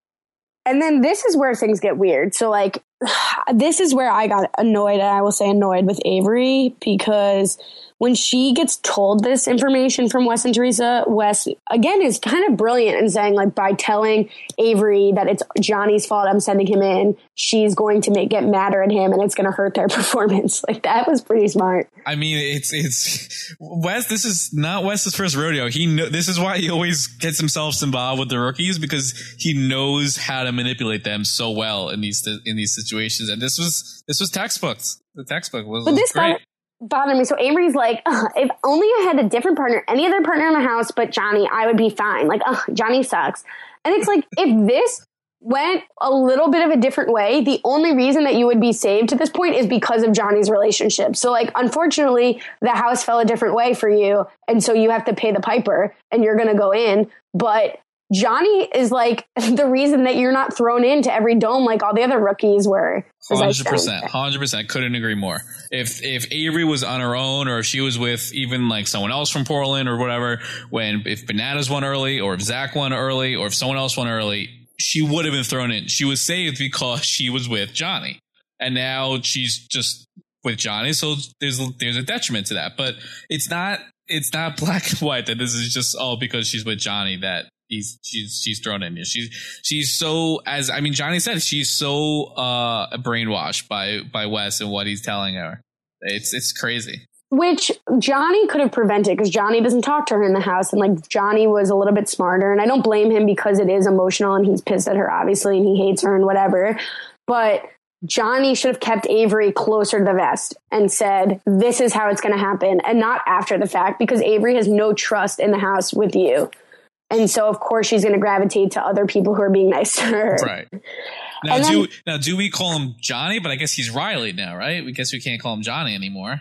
and then this is where things get weird. So like, this is where I got annoyed, and I will say annoyed with Avery, because when she gets told this information from Wes and Teresa, Wes, again, is kind of brilliant in saying, like, by telling Avery that it's Johnny's fault I'm sending him in, she's going to make get madder at him and it's going to hurt their performance. Like, that was pretty smart. I mean, it's, it's, Wes, this is not Wes's first rodeo. He know, this is why he always gets himself involved with the rookies, because he knows how to manipulate them so well in these, in these situations. And this was, this was textbook. The textbook was, but was this great. Bother me. So Avery's like, if only I had a different partner, any other partner in the house but Johnny, I would be fine. Like, ugh, Johnny sucks. And it's like, if this went a little bit of a different way, the only reason that you would be saved to this point is because of Johnny's relationship. So like, unfortunately, the house fell a different way for you. And so you have to pay the piper and you're going to go in. But Johnny is like the reason that you're not thrown into every dome like all the other rookies were. one hundred percent. one hundred percent. Couldn't agree more. If if Avery was on her own, or if she was with even like someone else from Portland or whatever, when if Bananas won early, or if Zach won early, or if someone else won early, she would have been thrown in. She was saved because she was with Johnny. And now she's just with Johnny, so there's there's a detriment to that. But it's not it's not black and white that this is just all because she's with Johnny that He's she's she's thrown in. She's she's so, as I mean Johnny said, she's so uh brainwashed by by Wes and what he's telling her. It's it's crazy. Which Johnny could have prevented, because Johnny doesn't talk to her in the house, and like Johnny was a little bit smarter. And I don't blame him, because it is emotional and he's pissed at her obviously and he hates her and whatever. But Johnny should have kept Avery closer to the vest and said, this is how it's going to happen, and not after the fact, because Avery has no trust in the house with you. And so, of course, she's going to gravitate to other people who are being nice to her. Right. Now, then, do now do we call him Johnny? But I guess he's Riley now, right? We guess we can't call him Johnny anymore.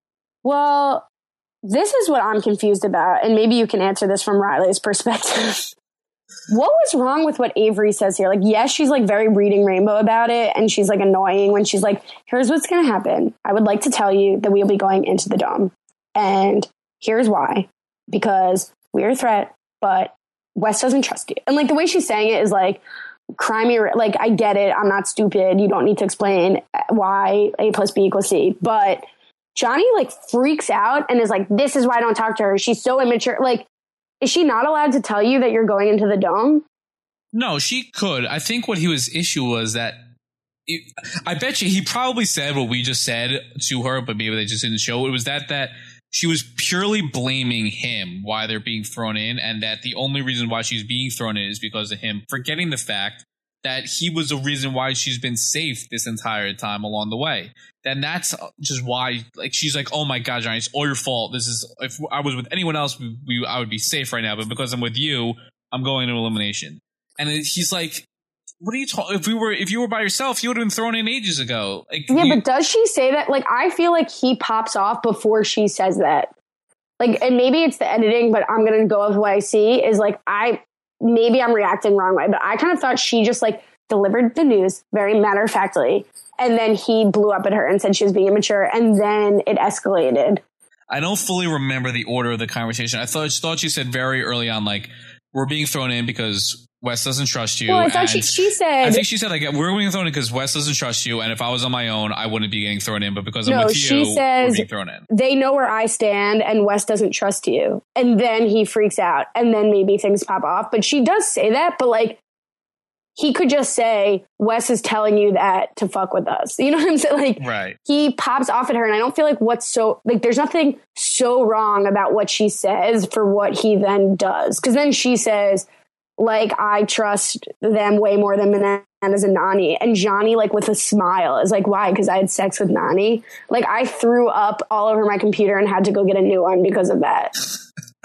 Well, this is what I'm confused about, and maybe you can answer this from Riley's perspective. What was wrong with what Avery says here? Like, yes, she's like very reading Rainbow about it, and she's like annoying when she's like, here's what's going to happen. I would like to tell you that we'll be going into the dome. And here's why. Because we're a threat. But Wes doesn't trust you. And like the way she's saying it is like, cry me, like, I get it. I'm not stupid. You don't need to explain why A plus B equals C. But Johnny like freaks out and is like, this is why I don't talk to her. She's so immature. Like, is she not allowed to tell you that you're going into the dome? No, she could. I think what his issue was that it, I bet you he probably said what we just said to her, but maybe they just didn't show. It was that that she was purely blaming him why they're being thrown in, and that the only reason why she's being thrown in is because of him, forgetting the fact that he was the reason why she's been safe this entire time along the way. Then that's just why, like, she's like, oh my God, Johnny, it's all your fault. This is, if I was with anyone else, we, we I would be safe right now, but because I'm with you, I'm going to elimination. And he's like, what are you talking? If we were, if you were by yourself, you would have been thrown in ages ago. Like, yeah, you- but does she say that? Like, I feel like he pops off before she says that. Like, and maybe it's the editing, but I'm going to go with what I see is like, I, maybe I'm reacting wrong way, but I kind of thought she just like delivered the news very matter of factly. And then he blew up at her and said she was being immature. And then it escalated. I don't fully remember the order of the conversation. I thought, thought she said very early on, like, we're being thrown in because Wes doesn't trust you. Well, I thought she, she said... I think she said, like, we're being thrown in because Wes doesn't trust you, and if I was on my own, I wouldn't be getting thrown in, but because I'm no, with she you, says, we're being thrown in. They know where I stand, and Wes doesn't trust you. And then he freaks out, and then maybe things pop off. But she does say that, but, like, he could just say, Wes is telling you that to fuck with us. You know what I'm saying? Like, right. He pops off at her, and I don't feel like what's so, like, there's nothing so wrong about what she says for what he then does. Because then she says, like, I trust them way more than Bananas and Nany. And Johnny, like, with a smile, is like, why? Because I had sex with Nany. Like, I threw up all over my computer and had to go get a new one because of that.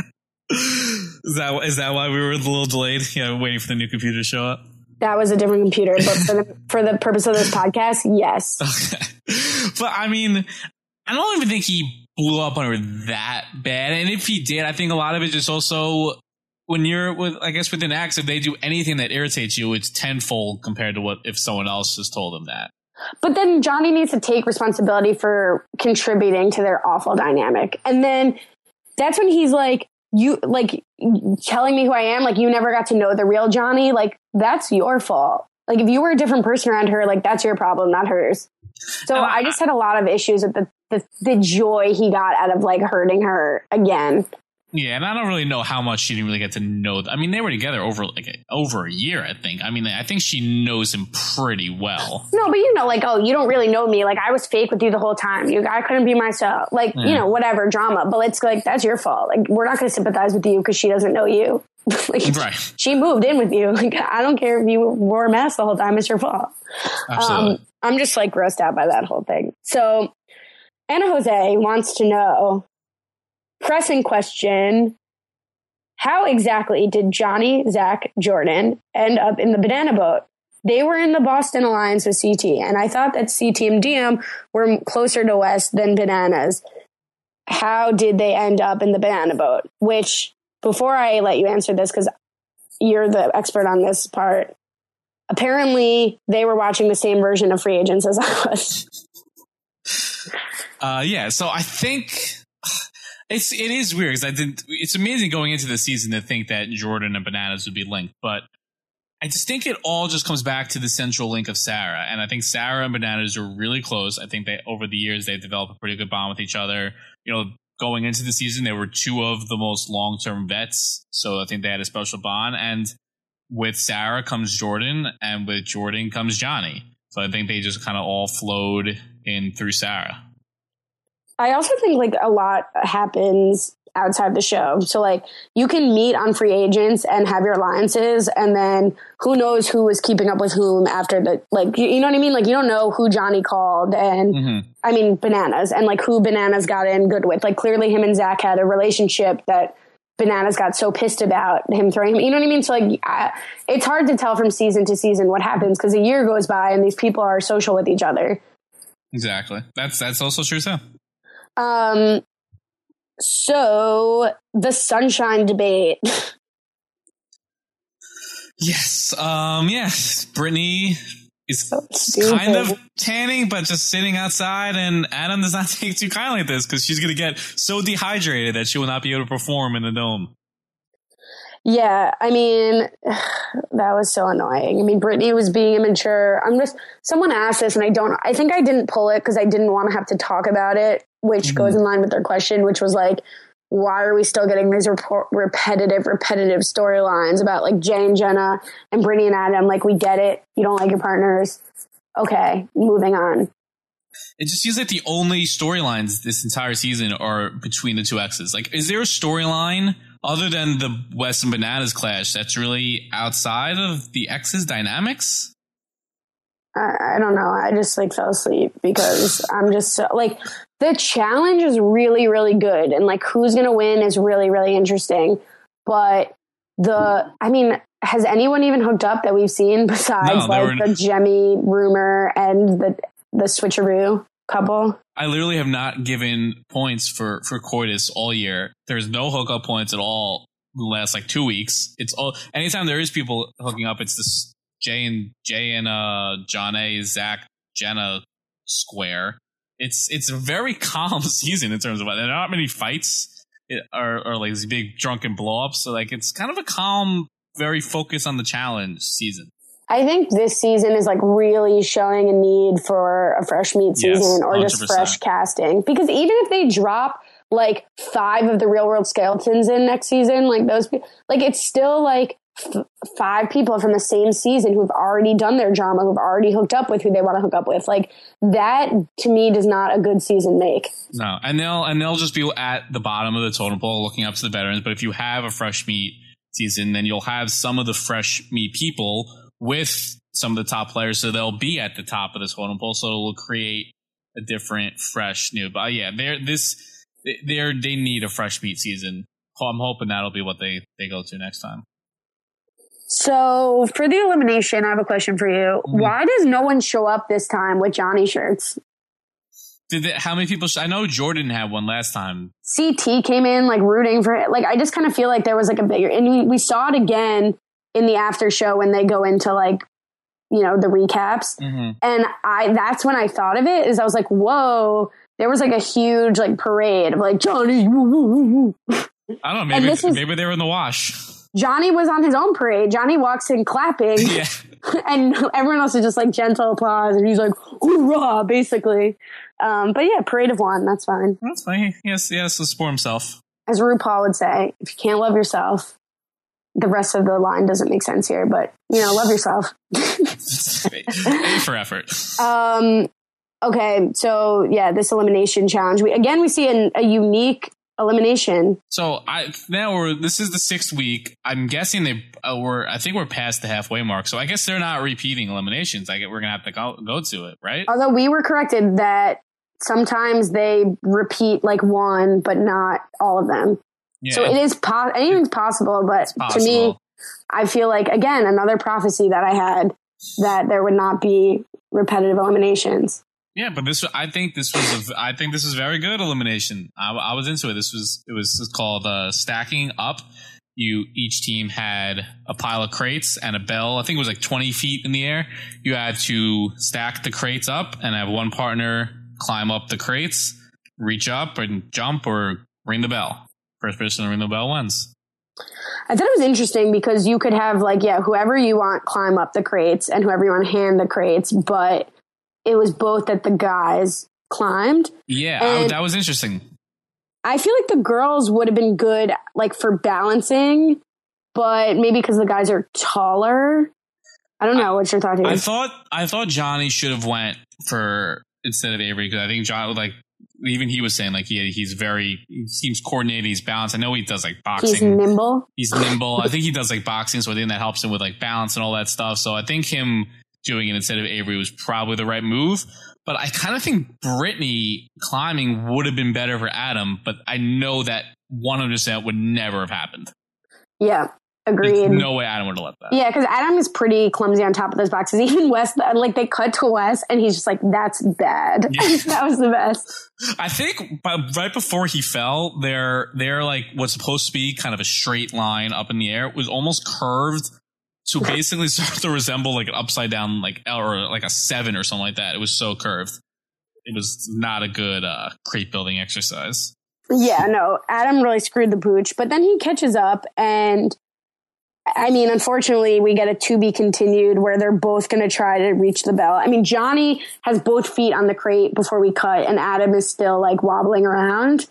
Is that is that why we were a little delayed? Yeah, waiting for the new computer to show up. That was a different computer, but for the for the purpose of this podcast, yes. Okay. But I mean, I don't even think he blew up on her that bad. And if he did, I think a lot of it just also when you're with, I guess, with an ex, if they do anything that irritates you, it's tenfold compared to what if someone else just told them that. But then Johnny needs to take responsibility for contributing to their awful dynamic. And then that's when he's like, you like telling me who I am, like you never got to know the real Johnny. Like that's your fault. Like if you were a different person around her, like that's your problem, not hers. So I, I just had a lot of issues with the, the, the joy he got out of like hurting her again. Yeah, and I don't really know how much she didn't really get to know. Th- I mean, they were together over like a, over a year, I think. I mean, I think she knows him pretty well. No, but you know, like, oh, you don't really know me. Like, I was fake with you the whole time. You, I couldn't be myself. Like, yeah. you know, whatever drama. But it's like that's your fault. Like, we're not going to sympathize with you because she doesn't know you. Like, right. She moved in with you. Like, I don't care if you wore a mask the whole time. It's your fault. Absolutely. Um, I'm just like grossed out by that whole thing. So, Anna Jose wants to know. Pressing question, how exactly did Johnny, Zach, Jordan end up in the banana boat? They were in the Boston Alliance with C T, and I thought that C T and D M were closer to West than Bananas. How did they end up in the banana boat? Which, before I let you answer this, because you're the expert on this part, apparently they were watching the same version of Free Agents as I was. Uh, yeah, so I think... It's it is weird because I didn't. It's amazing going into the season to think that Jordan and Bananas would be linked, but I just think it all just comes back to the central link of Sarah, and I think Sarah and Bananas are really close. I think they over the years they've developed a pretty good bond with each other. You know, going into the season, they were two of the most long term vets, so I think they had a special bond. And with Sarah comes Jordan, and with Jordan comes Johnny. So I think they just kind of all flowed in through Sarah. I also think like a lot happens outside the show. So like you can meet on Free Agents and have your alliances, and then who knows who was keeping up with whom after the, like, you know what I mean? Like you don't know who Johnny called and mm-hmm. I mean Bananas and like who Bananas got in good with. Like clearly him and Zach had a relationship that Bananas got so pissed about him throwing him. You know what I mean? So like I, it's hard to tell from season to season what happens because a year goes by and these people are social with each other. Exactly. That's that's also true too. Um, so the sunshine debate. Yes. Um, yes. Brittany is so kind of tanning, but just sitting outside, and Adam does not take too kindly at this because she's going to get so dehydrated that she will not be able to perform in the dome. Yeah, I mean, that was so annoying. I mean, Brittany was being immature. I'm just, someone asked this and I don't, I think I didn't pull it because I didn't want to have to talk about it, which mm-hmm. goes in line with their question, which was like, why are we still getting these report, repetitive, repetitive storylines about like Jay and Jenna and Brittany and Adam? Like, we get it. You don't like your partners. Okay, moving on. It just seems like the only storylines this entire season are between the two exes. Like, is there a storyline other than the West and Bananas clash that's really outside of the exes dynamics? I, I don't know. I just like fell asleep because I'm just so, like, the challenge is really, really good. And like who's going to win is really, really interesting. But the, I mean, has anyone even hooked up that we've seen besides no, like were... the Jemmy rumor and the, the switcheroo couple? I literally have not given points for, for coitus all year. There's no hookup points at all the last like two weeks. It's all, anytime there is people hooking up, it's this Jay and Jay and uh John A, Zach, Jenna square. It's it's a very calm season in terms of there are not many fights or, or like these big drunken blow-ups. So like it's kind of a calm, very focused on the challenge season. I think this season is like really showing a need for a fresh meat season yes, or just fresh casting. Because even if they drop like five of the Real World Skeletons in next season, like those people, like it's still like f- five people from the same season who've already done their drama, who've already hooked up with who they want to hook up with. Like that to me does not a good season make. No, and they'll and they'll just be at the bottom of the totem pole looking up to the veterans. But if you have a fresh meat season, then you'll have some of the fresh meat people with some of the top players, so they'll be at the top of this totem pole. So it will create a different, fresh, new. But yeah, they're this, they're they need a fresh meat season I'm hoping that'll be what they, they go to next time. So for the elimination, I have a question for you. Mm-hmm. Why does no one show up this time with Johnny shirts? Did they, how many people? Sh- I know Jordan had one last time. C T came in like rooting for it. Like I just kind of feel like there was like a bigger, and we, we saw it again in the after show when they go into like, you know, the recaps. Mm-hmm. And I, that's when I thought of it is I was like, whoa, there was like a huge like parade of like Johnny. Woo, woo, woo, woo. I don't know. Maybe, was, maybe they were in the wash. Johnny was on his own parade. Johnny walks in clapping. Yeah. And everyone else is just like gentle applause. And he's like, hoorah, basically. Um, but yeah, parade of one. That's fine. That's fine. Yes, yes, to support himself. As RuPaul would say, if you can't love yourself, the rest of the line doesn't make sense here. But, you know, love yourself. A for effort. Um, okay, so yeah, this elimination challenge. We Again, we see an, a unique elimination. So I now we're this is the sixth week. I'm guessing they uh, were. I think we're past the halfway mark. So I guess they're not repeating eliminations. I get we're gonna have to go, go to it, right? Although we were corrected that sometimes they repeat like one, but not all of them. Yeah. So it is po- anything's possible. But possible. To me, I feel like again another prophecy that I had that there would not be repetitive eliminations. Yeah, but this, I think this was, a, I think this was very good elimination. I, I was into it. This was, it was called uh, stacking up. You, each team had a pile of crates and a bell. I think it was like twenty feet in the air. You had to stack the crates up and have one partner climb up the crates, reach up and jump or ring the bell. First person to ring the bell wins. I thought it was interesting because you could have like, yeah, whoever you want climb up the crates and whoever you want hand the crates, but it was both that the guys climbed. Yeah, I, that was interesting. I feel like the girls would have been good, like for balancing, but maybe because the guys are taller. I don't know. I, what's your thought here? I thought I thought Johnny should have went for instead of Avery because I think John, like even he was saying, like he he's very he seems coordinated. He's balanced. I know he does like boxing. He's nimble. He's nimble. I think he does like boxing, so I think that helps him with like balance and all that stuff. So I think him doing it instead of Avery was probably the right move. But I kind of think Brittany climbing would have been better for Adam, but I know that one hundred percent would never have happened. Yeah, agreed. There's no way Adam would have let that. Yeah, because Adam is pretty clumsy on top of those boxes. Even Wes, like they cut to Wes and he's just like, that's bad. Yeah. That was the best. I think right before he fell, they're, they're like what's supposed to be kind of a straight line up in the air. It was almost curved to basically start to resemble like an upside down, like L or like a seven or something like that. It was so curved. It was not a good uh, crate building exercise. Yeah, no, Adam really screwed the pooch, but then he catches up and I mean, unfortunately we get a to be continued where they're both going to try to reach the bell. I mean, Johnny has both feet on the crate before we cut and Adam is still like wobbling around.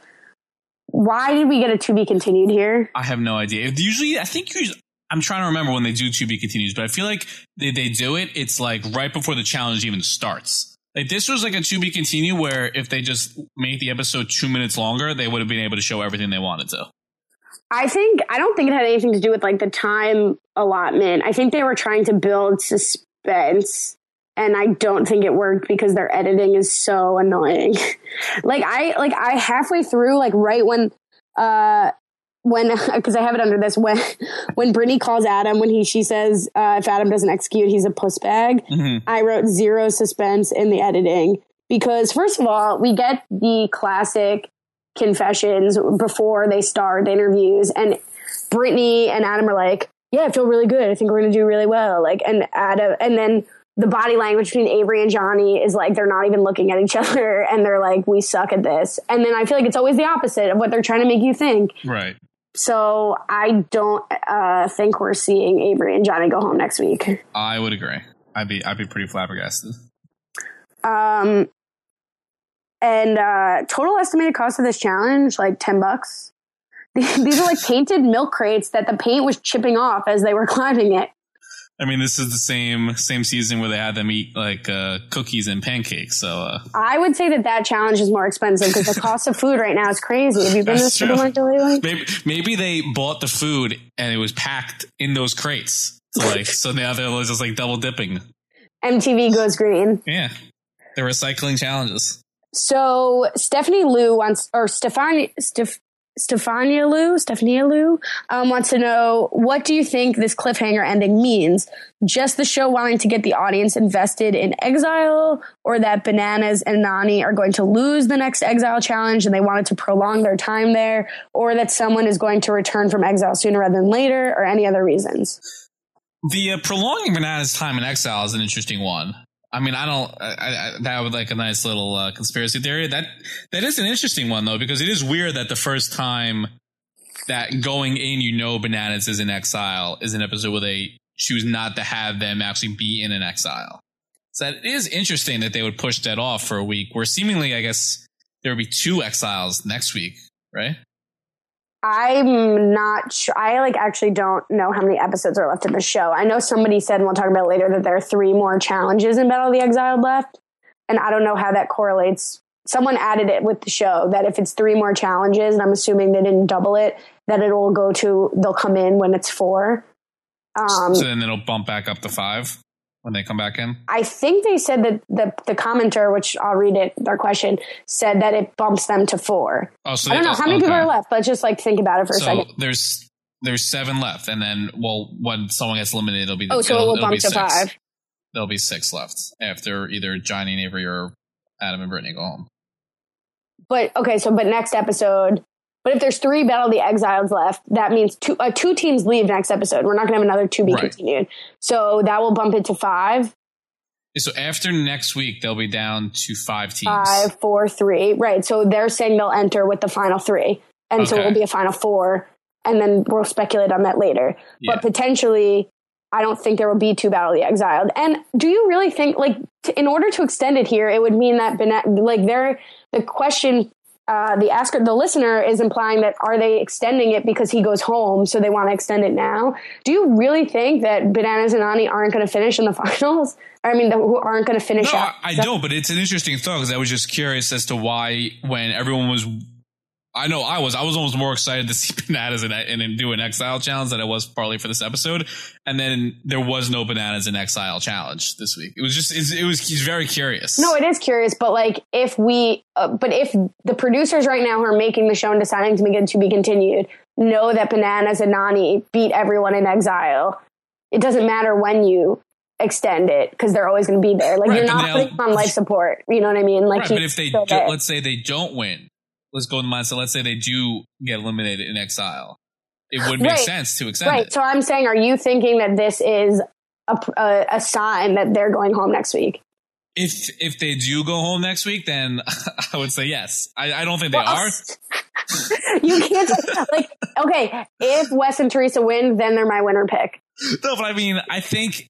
Why did we get a to be continued here? I have no idea. Usually, I think usually, I'm trying to remember when they do to be continues, but I feel like they, they do it. It's like right before the challenge even starts. Like this was like a to be continue where if they just made the episode two minutes longer, they would have been able to show everything they wanted to. I think, I don't think it had anything to do with like the time allotment. I think they were trying to build suspense and I don't think it worked because their editing is so annoying. like I, like I halfway through, like right when, uh, When, because I have it under this, when when Brittany calls Adam, when he she says, uh, if Adam doesn't execute, he's a puss bag. Mm-hmm. I wrote zero suspense in the editing because, first of all, we get the classic confessions before they start the interviews, and Brittany and Adam are like, "Yeah, I feel really good. I think we're going to do really well." Like, and Adam, and then the body language between Avery and Johnny is like they're not even looking at each other, and they're like, "We suck at this." And then I feel like it's always the opposite of what they're trying to make you think. Right. So I don't uh, think we're seeing Avery and Johnny go home next week. I would agree. I'd be I'd be pretty flabbergasted. Um, and uh, total estimated cost of this challenge, like ten bucks. These are like painted milk crates that the paint was chipping off as they were climbing it. I mean, this is the same same season where they had them eat like uh, cookies and pancakes. So uh, I would say that that challenge is more expensive because the cost of food right now is crazy. Have you been to the supermarket lately? Maybe, maybe they bought the food and it was packed in those crates. So like, so now they're just like double dipping. M T V goes green. Yeah, they're recycling challenges. So Stephanie Lou wants, or Stefani, Steph, Stefania Lou, Stefania Lou um, wants to know, what do you think this cliffhanger ending means? Just the show wanting to get the audience invested in Exile, or that Bananas and Nany are going to lose the next Exile challenge and they wanted to prolong their time there, or that someone is going to return from Exile sooner rather than later, or any other reasons? The uh, prolonging Bananas' time in Exile is an interesting one. I mean, I don't. I, I, that would like a nice little uh, conspiracy theory. That that is an interesting one though, because it is weird that the first time that going in, you know, Bananas is in exile is an episode where they choose not to have them actually be in an exile. So that is interesting that they would push that off for a week, where seemingly, I guess, there would be two exiles next week, right? I'm not sure. I like actually don't know how many episodes are left in the show. I know somebody said, and we'll talk about it later, that there are three more challenges in Battle of the Exiled left. And I don't know how that correlates. Someone added it with the show that if it's three more challenges, and I'm assuming they didn't double it, that it will go to, they'll come in when it's four. Um, so then it'll bump back up to five when they come back in? I think they said that the, the commenter, which I'll read it, their question, said that it bumps them to four. Oh, so I don't know how many okay. people are left. Let's just like think about it for so a second. There's there's seven left, and then well, when someone gets eliminated, it'll be oh, so it'll, it will it'll bump be to six. five. There'll be six left after either Johnny and Avery or Adam and Brittany go home. But okay, so but next episode. But if there's three Battle of the Exiles left, that means two uh, two teams leave next episode. We're not going to have another to be right. continued. So that will bump it to five. So after next week, they'll be down to five teams. Five, four, three. Right. So they're saying they'll enter with the final three. And okay. so it will be a final four. And then we'll speculate on that later. Yeah. But potentially, I don't think there will be two Battle of the Exiled. And do you really think, like, to, in order to extend it here, it would mean that, like, they're, the question... Uh, the asker, the listener is implying that are they extending it because he goes home, so they want to extend it now? Do you really think that Bananas and Nany aren't going to finish in the finals? I mean, the, who aren't going to finish? No, out? I, I don't. But it's an interesting thought because I was just curious as to why, when everyone was, I know I was, I was almost more excited to see Bananas and and do an Exile challenge than I was partly for this episode, and then there was no Bananas in Exile challenge this week. It was just, it, it was, he's very curious. No, it is curious, but like if we, uh, but if the producers right now who are making the show and deciding to make it to be continued know that Bananas and Nany beat everyone in Exile, it doesn't matter when you extend it because they're always going to be there. Like right, you're not now, putting them on life support. You know what I mean? Like, right, but if they, do, let's say they don't win. Let's go in the mindset. Let's say they do get eliminated in Exile. It would make right. sense to extend right. it. Right. So I'm saying, are you thinking that this is a, a, a sign that they're going home next week? If if they do go home next week, then I would say yes. I, I don't think they well, are. You can't like okay. If Wes and Teresa win, then they're my winner pick. No, but I mean, I think.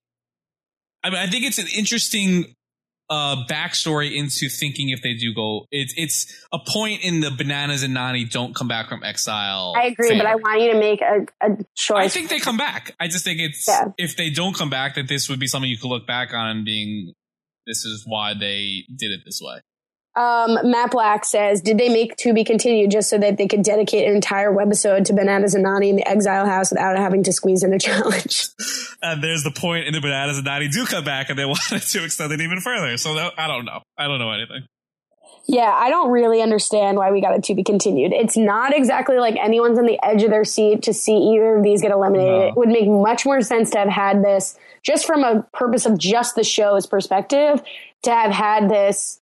I mean, I think it's an interesting. Uh, backstory into thinking if they do go, it's it's a point in the Bananas and Nany don't come back from exile. I agree, favor. But I want you to make a, a choice. I think they come back. I just think it's yeah. if they don't come back, that this would be something you could look back on and being this is why they did it this way. Um, Matt Black says, did they make To Be Continued just so that they could dedicate an entire webisode to Bananas and Nany in the Exile house without having to squeeze in a challenge? And there's the point in the Bananas and Nany do come back and they wanted to extend it even further. So that, I don't know. I don't know anything. Yeah, I don't really understand why we got it To Be Continued. It's not exactly like anyone's on the edge of their seat to see either of these get eliminated. No. It would make much more sense to have had this, just from a purpose of just the show's perspective, to have had this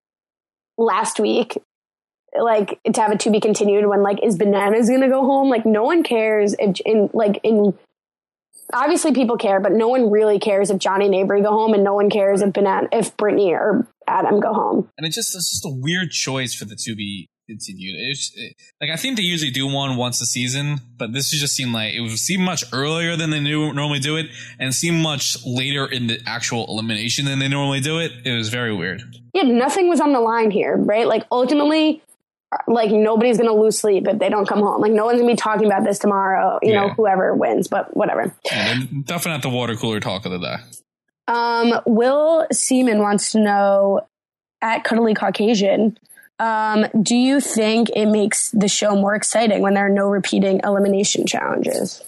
last week, like to have it To Be Continued when like is Bananas gonna go home? Like no one cares if in like in obviously people care, but no one really cares if Johnny and Avery go home, and no one cares if Banana if Brittany or Adam go home. And it's just it's just a weird choice for the To Be Continued. It's it, like I think they usually do one once a season, but this just seemed like it would seem much earlier than they do, normally do it, and seem much later in the actual elimination than they normally do it. It was very weird. Yeah, nothing was on the line here, right? Like ultimately, like nobody's gonna lose sleep if they don't come home. Like no one's gonna be talking about this tomorrow. You yeah. know, whoever wins, but whatever. Yeah, definitely not the water cooler talk of the day. Um, Will Seaman wants to know at Cuddly Caucasian. Um, do you think it makes the show more exciting when there are no repeating elimination challenges?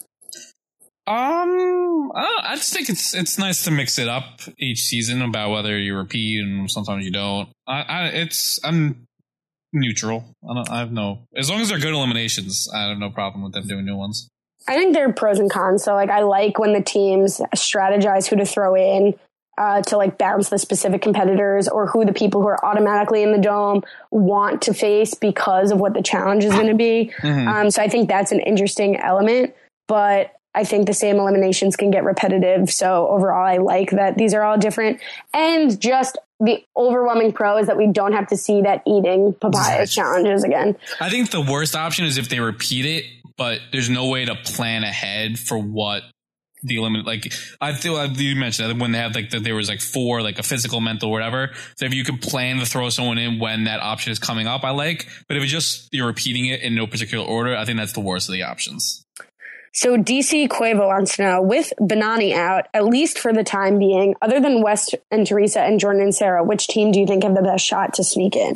Um, I, I just think it's it's nice to mix it up each season about whether you repeat and sometimes you don't. I, I it's I'm Neutral. I don't. I have no. As long as they're good eliminations, I have no problem with them doing new ones. I think there are pros and cons. So like I like when the teams strategize who to throw in uh, to like bounce the specific competitors, or who the people who are automatically in the dome want to face because of what the challenge is going to be. Mm-hmm. Um, so I think that's an interesting element, but I think the same eliminations can get repetitive. So overall, I like that these are all different, and just the overwhelming pro is that we don't have to see that eating papaya challenges again. I think the worst option is if they repeat it, but there's no way to plan ahead for what the eliminate. Like I feel like you mentioned that when they have like the, there was like four, like a physical, mental, whatever. So if you could plan to throw someone in when that option is coming up, I like. But if it's just you're repeating it in no particular order, I think that's the worst of the options. So D C Cuevo wants to know, with Benani out, at least for the time being, other than West and Teresa and Jordan and Sarah, which team do you think have the best shot to sneak in?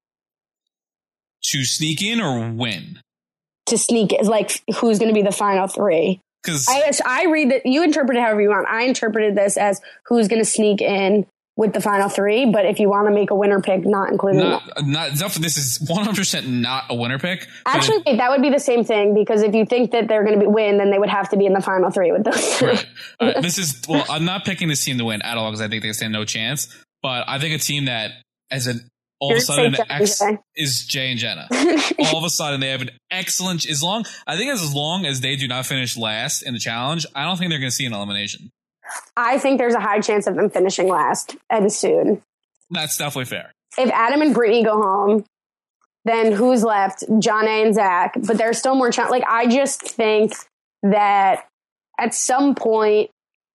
To sneak in or win? To sneak is like who's going to be the final three? Because I, I read that you interpret it however you want. I interpreted this as who's going to sneak in with the final three, but if you want to make a winner pick, not including not, that. Not, this is one hundred percent not a winner pick. Actually, it, that would be the same thing, because if you think that they're going to win, then they would have to be in the final three with those three. Right. Uh, this is, well, I'm not picking this team to win at all because I think they stand no chance, but I think a team that as an all You're of a sudden ex- is Jay and Jenna. All of a sudden they have an excellent, as long, I think as long as they do not finish last in the challenge, I don't think they're going to see an elimination. I think there's a high chance of them finishing last and soon. That's definitely fair. If Adam and Brittany go home, then who's left? John A. and Zach. But there's still more chance. Like, I just think that at some point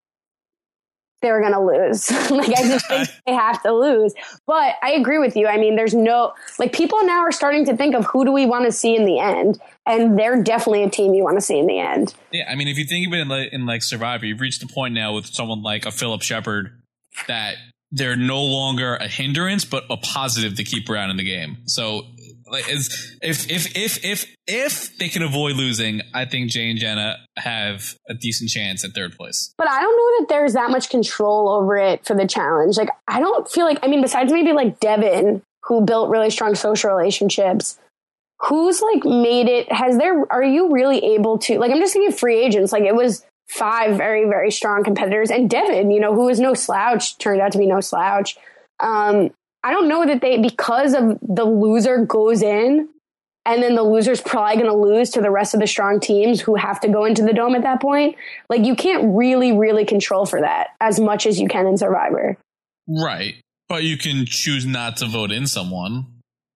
they're going to lose. Like, I just think they have to lose. But I agree with you. I mean, there's no, like, people now are starting to think of who do we want to see in the end. And they're definitely a team you want to see in the end. Yeah, I mean, if you think of it in like, in like Survivor, you've reached the point now with someone like a Philip Shepard that they're no longer a hindrance, but a positive to keep around in the game. So, like, if if if if if they can avoid losing, I think Jay and Jenna have a decent chance at third place. But I don't know that there's that much control over it for the challenge. Like, I don't feel like, I mean, besides maybe like Devin, who built really strong social relationships. Who's like made it, has there, are you really able to, like, I'm just thinking of free agents. Like, it was five very, very strong competitors, and Devin, you know, who was no slouch, turned out to be no slouch. Um, I don't know that they, because of the loser goes in, and then the loser's probably going to lose to the rest of the strong teams who have to go into the dome at that point. Like, you can't really, really control for that as much as you can in Survivor. Right. But you can choose not to vote in someone,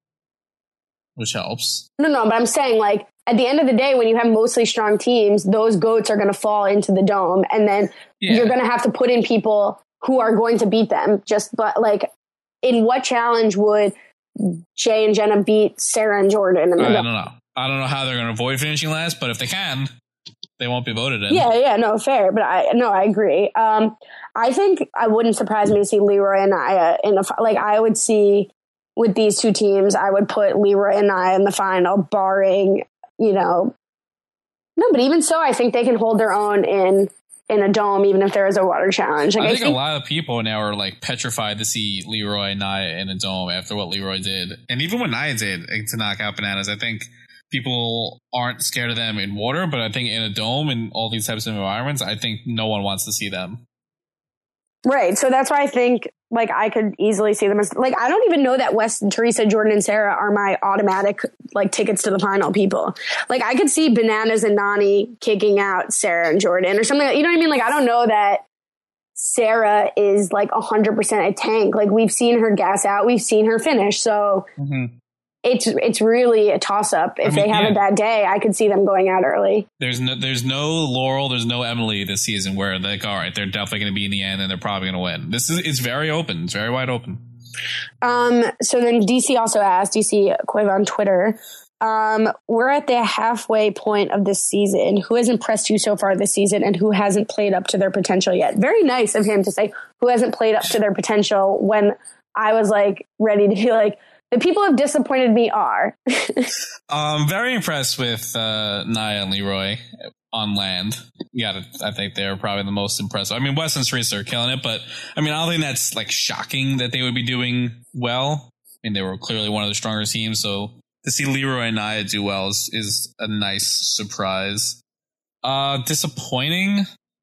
which helps. No, no, but I'm saying, like, at the end of the day, when you have mostly strong teams, those goats are going to fall into the dome. And then yeah. you're going to have to put in people who are going to beat them. Just, but like, in what challenge would Jay and Jenna beat Sarah and Jordan? I don't know. I don't know how they're going to avoid finishing last, but if they can, they won't be voted in. Yeah, yeah, no, fair. But I, no, I agree. Um, I think I wouldn't surprise me to see Leroy and Naya in a, like, I would see, with these two teams, I would put Leroy and Naya in the final, barring, you know, no, but even so, I think they can hold their own in in a dome, even if there is a water challenge. Like, I, think I think a lot of people now are like petrified to see Leroy and Naya in a dome after what Leroy did, and even what Naya did to knock out Bananas. I think people aren't scared of them in water, but I think in a dome and all these types of environments, I think no one wants to see them. Right. So that's why I think, like, I could easily see them as, like, I don't even know that Wes and Teresa, Jordan and Sarah are my automatic, like, tickets to the final people. Like, I could see Bananas and Nany kicking out Sarah and Jordan or something. You know what I mean? Like, I don't know that Sarah is, like, one hundred percent a tank. Like, we've seen her gas out. We've seen her finish. So mm-hmm. it's it's really a toss-up. If I mean, they have yeah. a bad day, I could see them going out early. There's no there's no Laurel, there's no Emily this season where they're like, all right, they're definitely going to be in the end and they're probably going to win. This is it's very open. It's very wide open. Um. So then D C also asked, D C Cuevo on Twitter, um, we're at the halfway point of this season. Who has impressed you so far this season and who hasn't played up to their potential yet? Very nice of him to say who hasn't played up to their potential when I was like ready to be like, the people who have disappointed me are. I'm very impressed with uh, Naya and Leroy on land. Yeah, I think they're probably the most impressive. I mean, Wes and Teresa are killing it, but I mean, I don't think that's like shocking that they would be doing well. mean, they were clearly one of the stronger teams. So to see Leroy and Nia do well is, is a nice surprise. Uh, disappointing.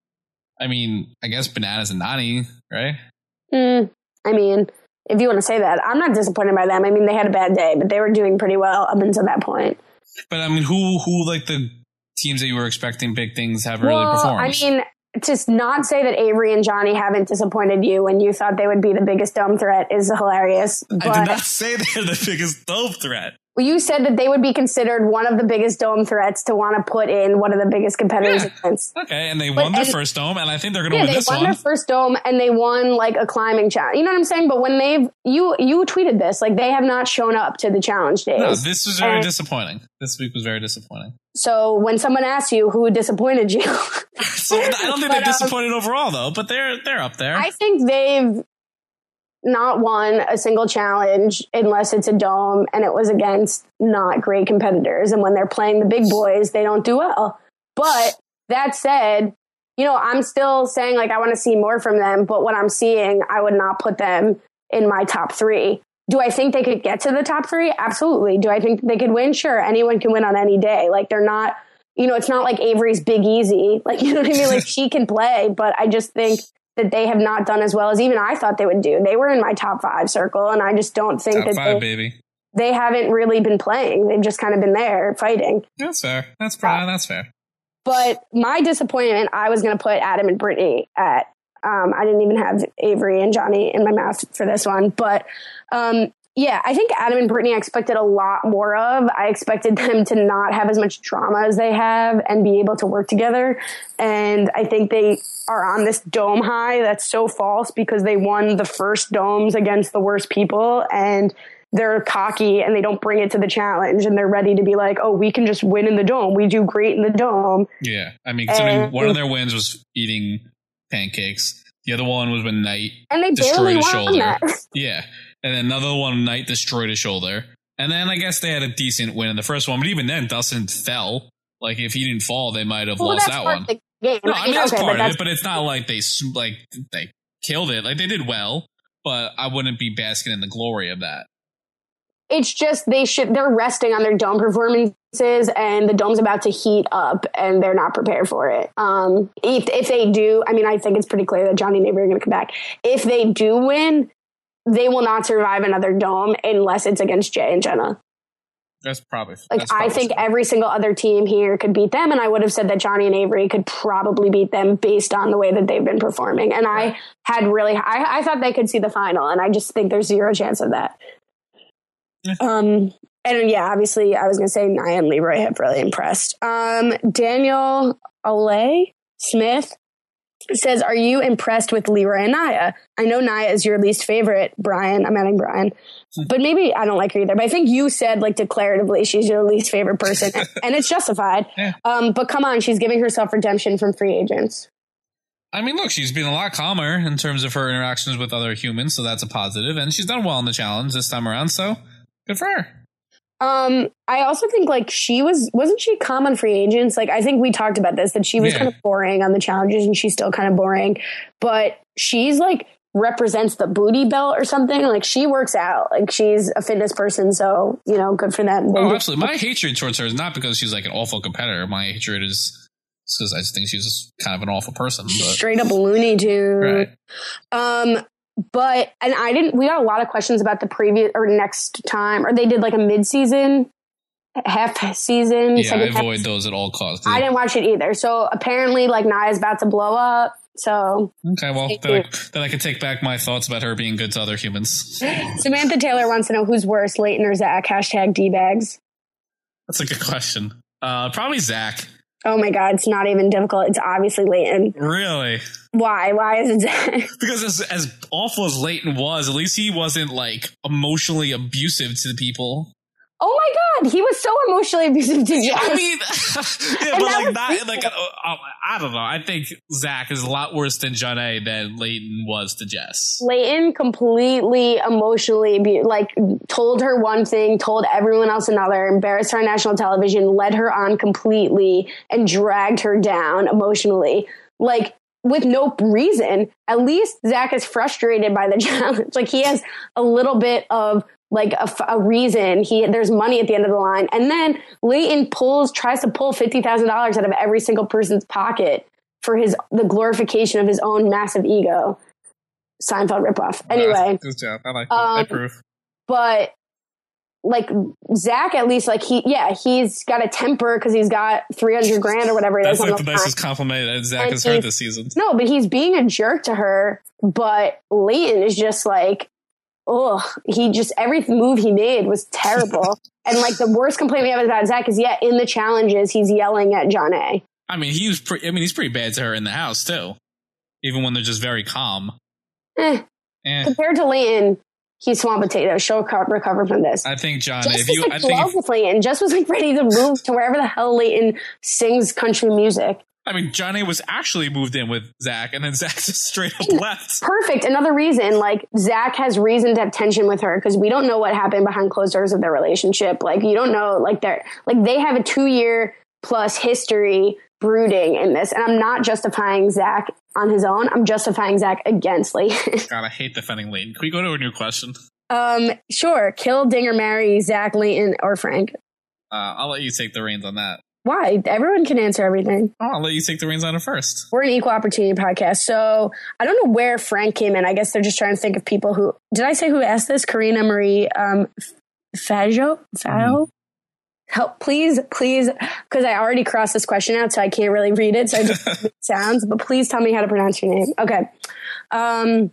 I mean, I guess Bananas and Nany, right? Mm, I mean, if you want to say that, I'm not disappointed by them. I mean, they had a bad day, but they were doing pretty well up until that point. But I mean, who, who like the teams that you were expecting big things have really well, performed? I mean, to not say that Avery and Johnny haven't disappointed you when you thought they would be the biggest dome threat is hilarious. But I did not say they're the biggest dome threat. Well, you said that they would be considered one of the biggest dome threats to want to put in one of the biggest competitors Yeah. against. Okay, and they But- won their and- first dome, and I think they're going to Yeah, win they this won one. their first dome and they won like a climbing challenge. You know what I'm saying? But when they've you you tweeted this, like they have not shown up to the challenge days. No, this was very And disappointing. This week was very disappointing. so when someone asks you who disappointed you, So I don't think But, they're um, disappointed overall, though. But they're they're up there. I think they've not won a single challenge unless it's a dome and it was against not great competitors. And when they're playing the big boys, they don't do well. But that said, you know, I'm still saying like I want to see more from them, but what I'm seeing, I would not put them in my top three. Do I think they could get to the top three? Absolutely. Do I think they could win? Sure. Anyone can win on any day. Like they're not, you know, it's not like Avery's Big Easy. Like, you know what I mean? Like she can play, but I just think that they have not done as well as even I thought they would do. They were in my top five circle, and I just don't think Top that five, they, baby. they haven't really been playing. They've just kind of been there fighting. That's fair. That's fair. That's fair. But my disappointment, I was going to put Adam and Brittany at. Um, I didn't even have Avery and Johnny in my mouth for this one, but um, yeah, I think Adam and Brittany I expected a lot more of. I expected them to not have as much drama as they have and be able to work together. And I think they are on this dome high that's so false because they won the first domes against the worst people and they're cocky and they don't bring it to the challenge and they're ready to be like, oh, we can just win in the dome. We do great in the dome. Yeah. I mean, considering And- one of their wins was eating pancakes. The other one was when Knight And they destroyed barely his won shoulder. that. Yeah. And then another one, Knight destroyed his shoulder. And then I guess they had a decent win in the first one. But even then, Dustin fell. Like, if he didn't fall, they might have Well, lost that's that part one. of the game. No, I mean, that's okay, part but of that's it, but it's not like they s- like they killed it. Like, they did well, but I wouldn't be basking in the glory of that. it's just they should they're resting on their dome performances and the dome's about to heat up and they're not prepared for it. Um, if if they do, I mean, I think it's pretty clear that Johnny and Avery are going to come back. If they do win, they will not survive another dome unless it's against Jay and Jenna. That's probably Like that's I probably think so. every single other team here could beat them, and I would have said that Johnny and Avery could probably beat them based on the way that they've been performing. And Right. I had really, I, I thought they could see the final, and I just think there's zero chance of that. Yeah. Um, and yeah, obviously, I was going to say Nia and Leroy have really impressed. Um, Daniel Olay Smith says, "Are you impressed with Leroy and Nia? I know Nia is your least favorite, Brian. I'm adding Brian, but maybe I don't like her either. But I think you said like declaratively she's your least favorite person, and it's justified. Yeah. Um, but come on, she's giving herself redemption from free agents. I mean, look, she's been a lot calmer in terms of her interactions with other humans, so that's a positive. And she's done well in the challenge this time around, so good for her. Um, I also think like she was, wasn't she calm on free agents? Like, I think we talked about this, that she was Yeah. kind of boring on the challenges and she's still kind of boring, but she's like represents the booty belt or something. Like she works out, like she's a fitness person. So, you know, good for them. They Oh, do- absolutely. My hatred towards her is not because she's like an awful competitor. My hatred is because I just think she's just kind of an awful person. But, Straight up Looney Tune. right. Um, but, and I didn't, we got a lot of questions about the previous or next time, or they did like a mid-season, half season. Yeah, I second half. avoid those at all costs. I didn't watch it either. So apparently like Nia's about to blow up. So Okay, well, then I, then I can take back my thoughts about her being good to other humans. Samantha Taylor wants to know who's worse, Leighton or Zach, hashtag D-bags. That's a good question. Uh, probably Zach. Oh my God, it's not even difficult. It's obviously Leighton. Really? Why? Why is it Zach? Because as, as awful as Leighton was, at least he wasn't like emotionally abusive to the people. Oh my God, he was so emotionally abusive to Jess. I mean, yeah, And but that like was not recent. like uh, uh, I don't know. I think Zach is a lot worse than Janae than Leighton was to Jess. Leighton completely emotionally abu- like told her one thing, told everyone else another, embarrassed her on national television, led her on completely, and dragged her down emotionally. Like with no reason. At least Zach is frustrated by the challenge. Like he has a little bit of like a, a reason. He there's money at the end of the line, and then Leighton pulls tries to pull fifty thousand dollars out of every single person's pocket for his the glorification of his own massive ego. Seinfeld ripoff. Anyway, good job. I like that. Um, I approve. But like Zach, at least like he yeah he's got a temper because he's got three hundred grand or whatever. That's like the nicest compliment that Zach and has heard this season. No, but he's being a jerk to her. But Leighton is just like. Oh, he just, every move he made was terrible. And like the worst complaint we have about Zach is, yeah, in the challenges, he's yelling at Jonna. I mean, he was pretty, I mean, he's pretty bad to her in the house too. Even when they're just very calm. Eh. Eh. Compared to Leighton, he's small potato. She'll recover from this. I think Jonna, Jess if you, was like I think love if, with Leighton. Jess was like ready to move to wherever the hell Leighton sings country music. I mean, Jonna was actually moved in with Zach, and then Zach just straight up left. Perfect. Another reason, like, Zach has reason to have tension with her because we don't know what happened behind closed doors of their relationship. Like, you don't know, like, they're, like, they have a two-year plus history brooding in this. And I'm not justifying Zach on his own. I'm justifying Zach against Leighton. God, I hate defending Leighton. Can we go to a new question? Um, sure. Kill, ding, or marry Zach, Leighton, or Frank. Uh, I'll let you take the reins on that. Why? Everyone can answer everything. Oh, I'll let you take the reins on it first. We're an equal opportunity podcast. So I don't know where Frank came in. I guess they're just trying to think of people who, did I say who asked this? Karina Marie um, Fajo? Fajo? Mm. Help, please, please, because I already crossed this question out, so I can't really read it. So I just it sounds, but please tell me how to pronounce your name. Okay. Um,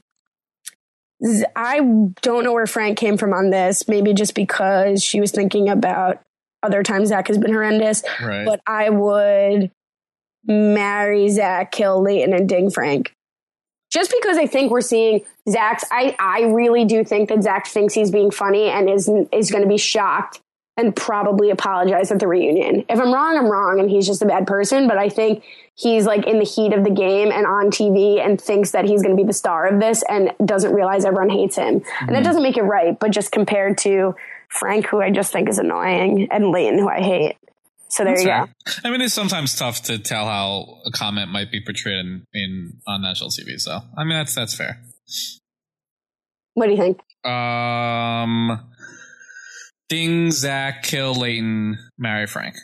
I don't know where Frank came from on this. Maybe just because she was thinking about other times Zach has been horrendous, right. But I would marry Zach, kill Leighton, and ding Frank. Just because I think we're seeing Zach's, I, I really do think that Zach thinks he's being funny and is is going to be shocked and probably apologize at the reunion. If I'm wrong, I'm wrong, and he's just a bad person. But I think he's like in the heat of the game and on T V and thinks that he's going to be the star of this and doesn't realize everyone hates him. Mm-hmm. And that doesn't make it right. But just compared to Frank, who I just think is annoying, and Leighton, who I hate. So there That's you fair. go. I mean, it's sometimes tough to tell how a comment might be portrayed in, in on national T V. So, I mean, that's that's fair. What do you think? Um, ding Zach, kill Leighton, marry Frank.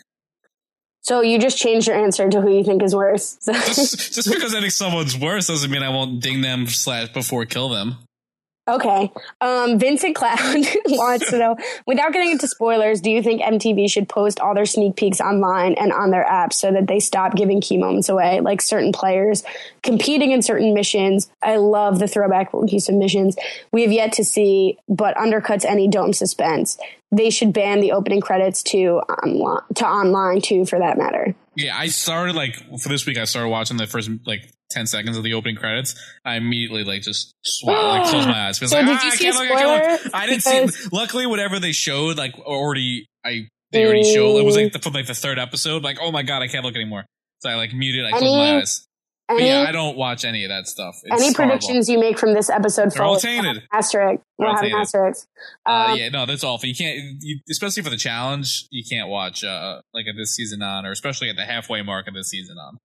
So you just changed your answer to who you think is worse. just, just because I think someone's worse doesn't mean I won't ding them slash before kill them. Okay. Um, Vincent Cloud wants to know, without getting into spoilers, do you think M T V should post all their sneak peeks online and on their apps so that they stop giving key moments away, like certain players competing in certain missions? I love the throwback Houston missions we have yet to see, but undercuts any dome suspense. They should ban the opening credits to online, to online too, for that matter. Yeah, I started like for this week. I started watching the first like ten seconds of the opening credits. I immediately like just swat, like closed my eyes. So like, did ah, you I see can't a look, I, can't spoiler? look. I didn't Because see. Luckily, whatever they showed, like already, I they already showed. It was like the, from like the third episode. Like, oh my god, I can't look anymore. So I like muted. I closed any, my eyes. But any, yeah, I don't watch any of that stuff. It's any horrible. predictions you make from this episode? They're all tainted. Asterisk. We'll have an asterisk. Uh, Um, yeah, no, that's awful. You can't, you, especially for the challenge, you can't watch uh, like at this season on, or especially at the halfway mark of this season on.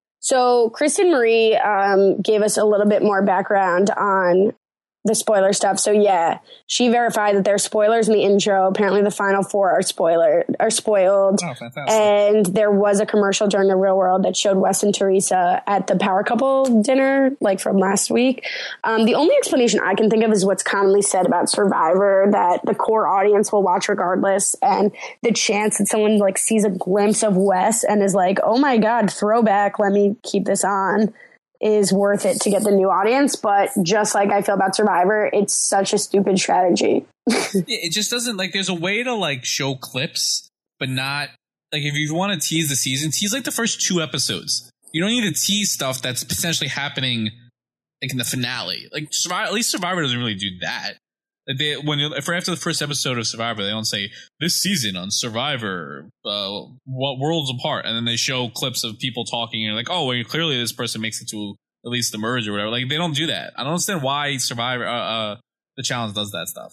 So Kristen Marie um, gave us a little bit more background on the spoiler stuff. So yeah, she verified that there's spoilers in the intro. Apparently the final four are spoiler are spoiled. Oh, fantastic. And there was a commercial during the real world that showed Wes and Teresa at the power couple dinner, like from last week. Um, the only explanation I can think of is what's commonly said about Survivor, that the core audience will watch regardless. And the chance that someone like sees a glimpse of Wes and is like, oh my God, throwback, let me keep this on, is worth it to get the new audience. But just like I feel about Survivor, it's such a stupid strategy. It just doesn't, like, there's a way to like show clips, but not like, if you want to tease the season, tease like the first two episodes. You don't need to tease stuff that's potentially happening like in the finale. Like Survivor, at least Survivor doesn't really do that. Like they, when you, if after the first episode of Survivor, they don't say this season on Survivor, uh, what worlds apart, and then they show clips of people talking, and you're like, oh, well, clearly this person makes it to at least the merge or whatever. Like they don't do that. I don't understand why Survivor, uh, uh, the challenge does that stuff.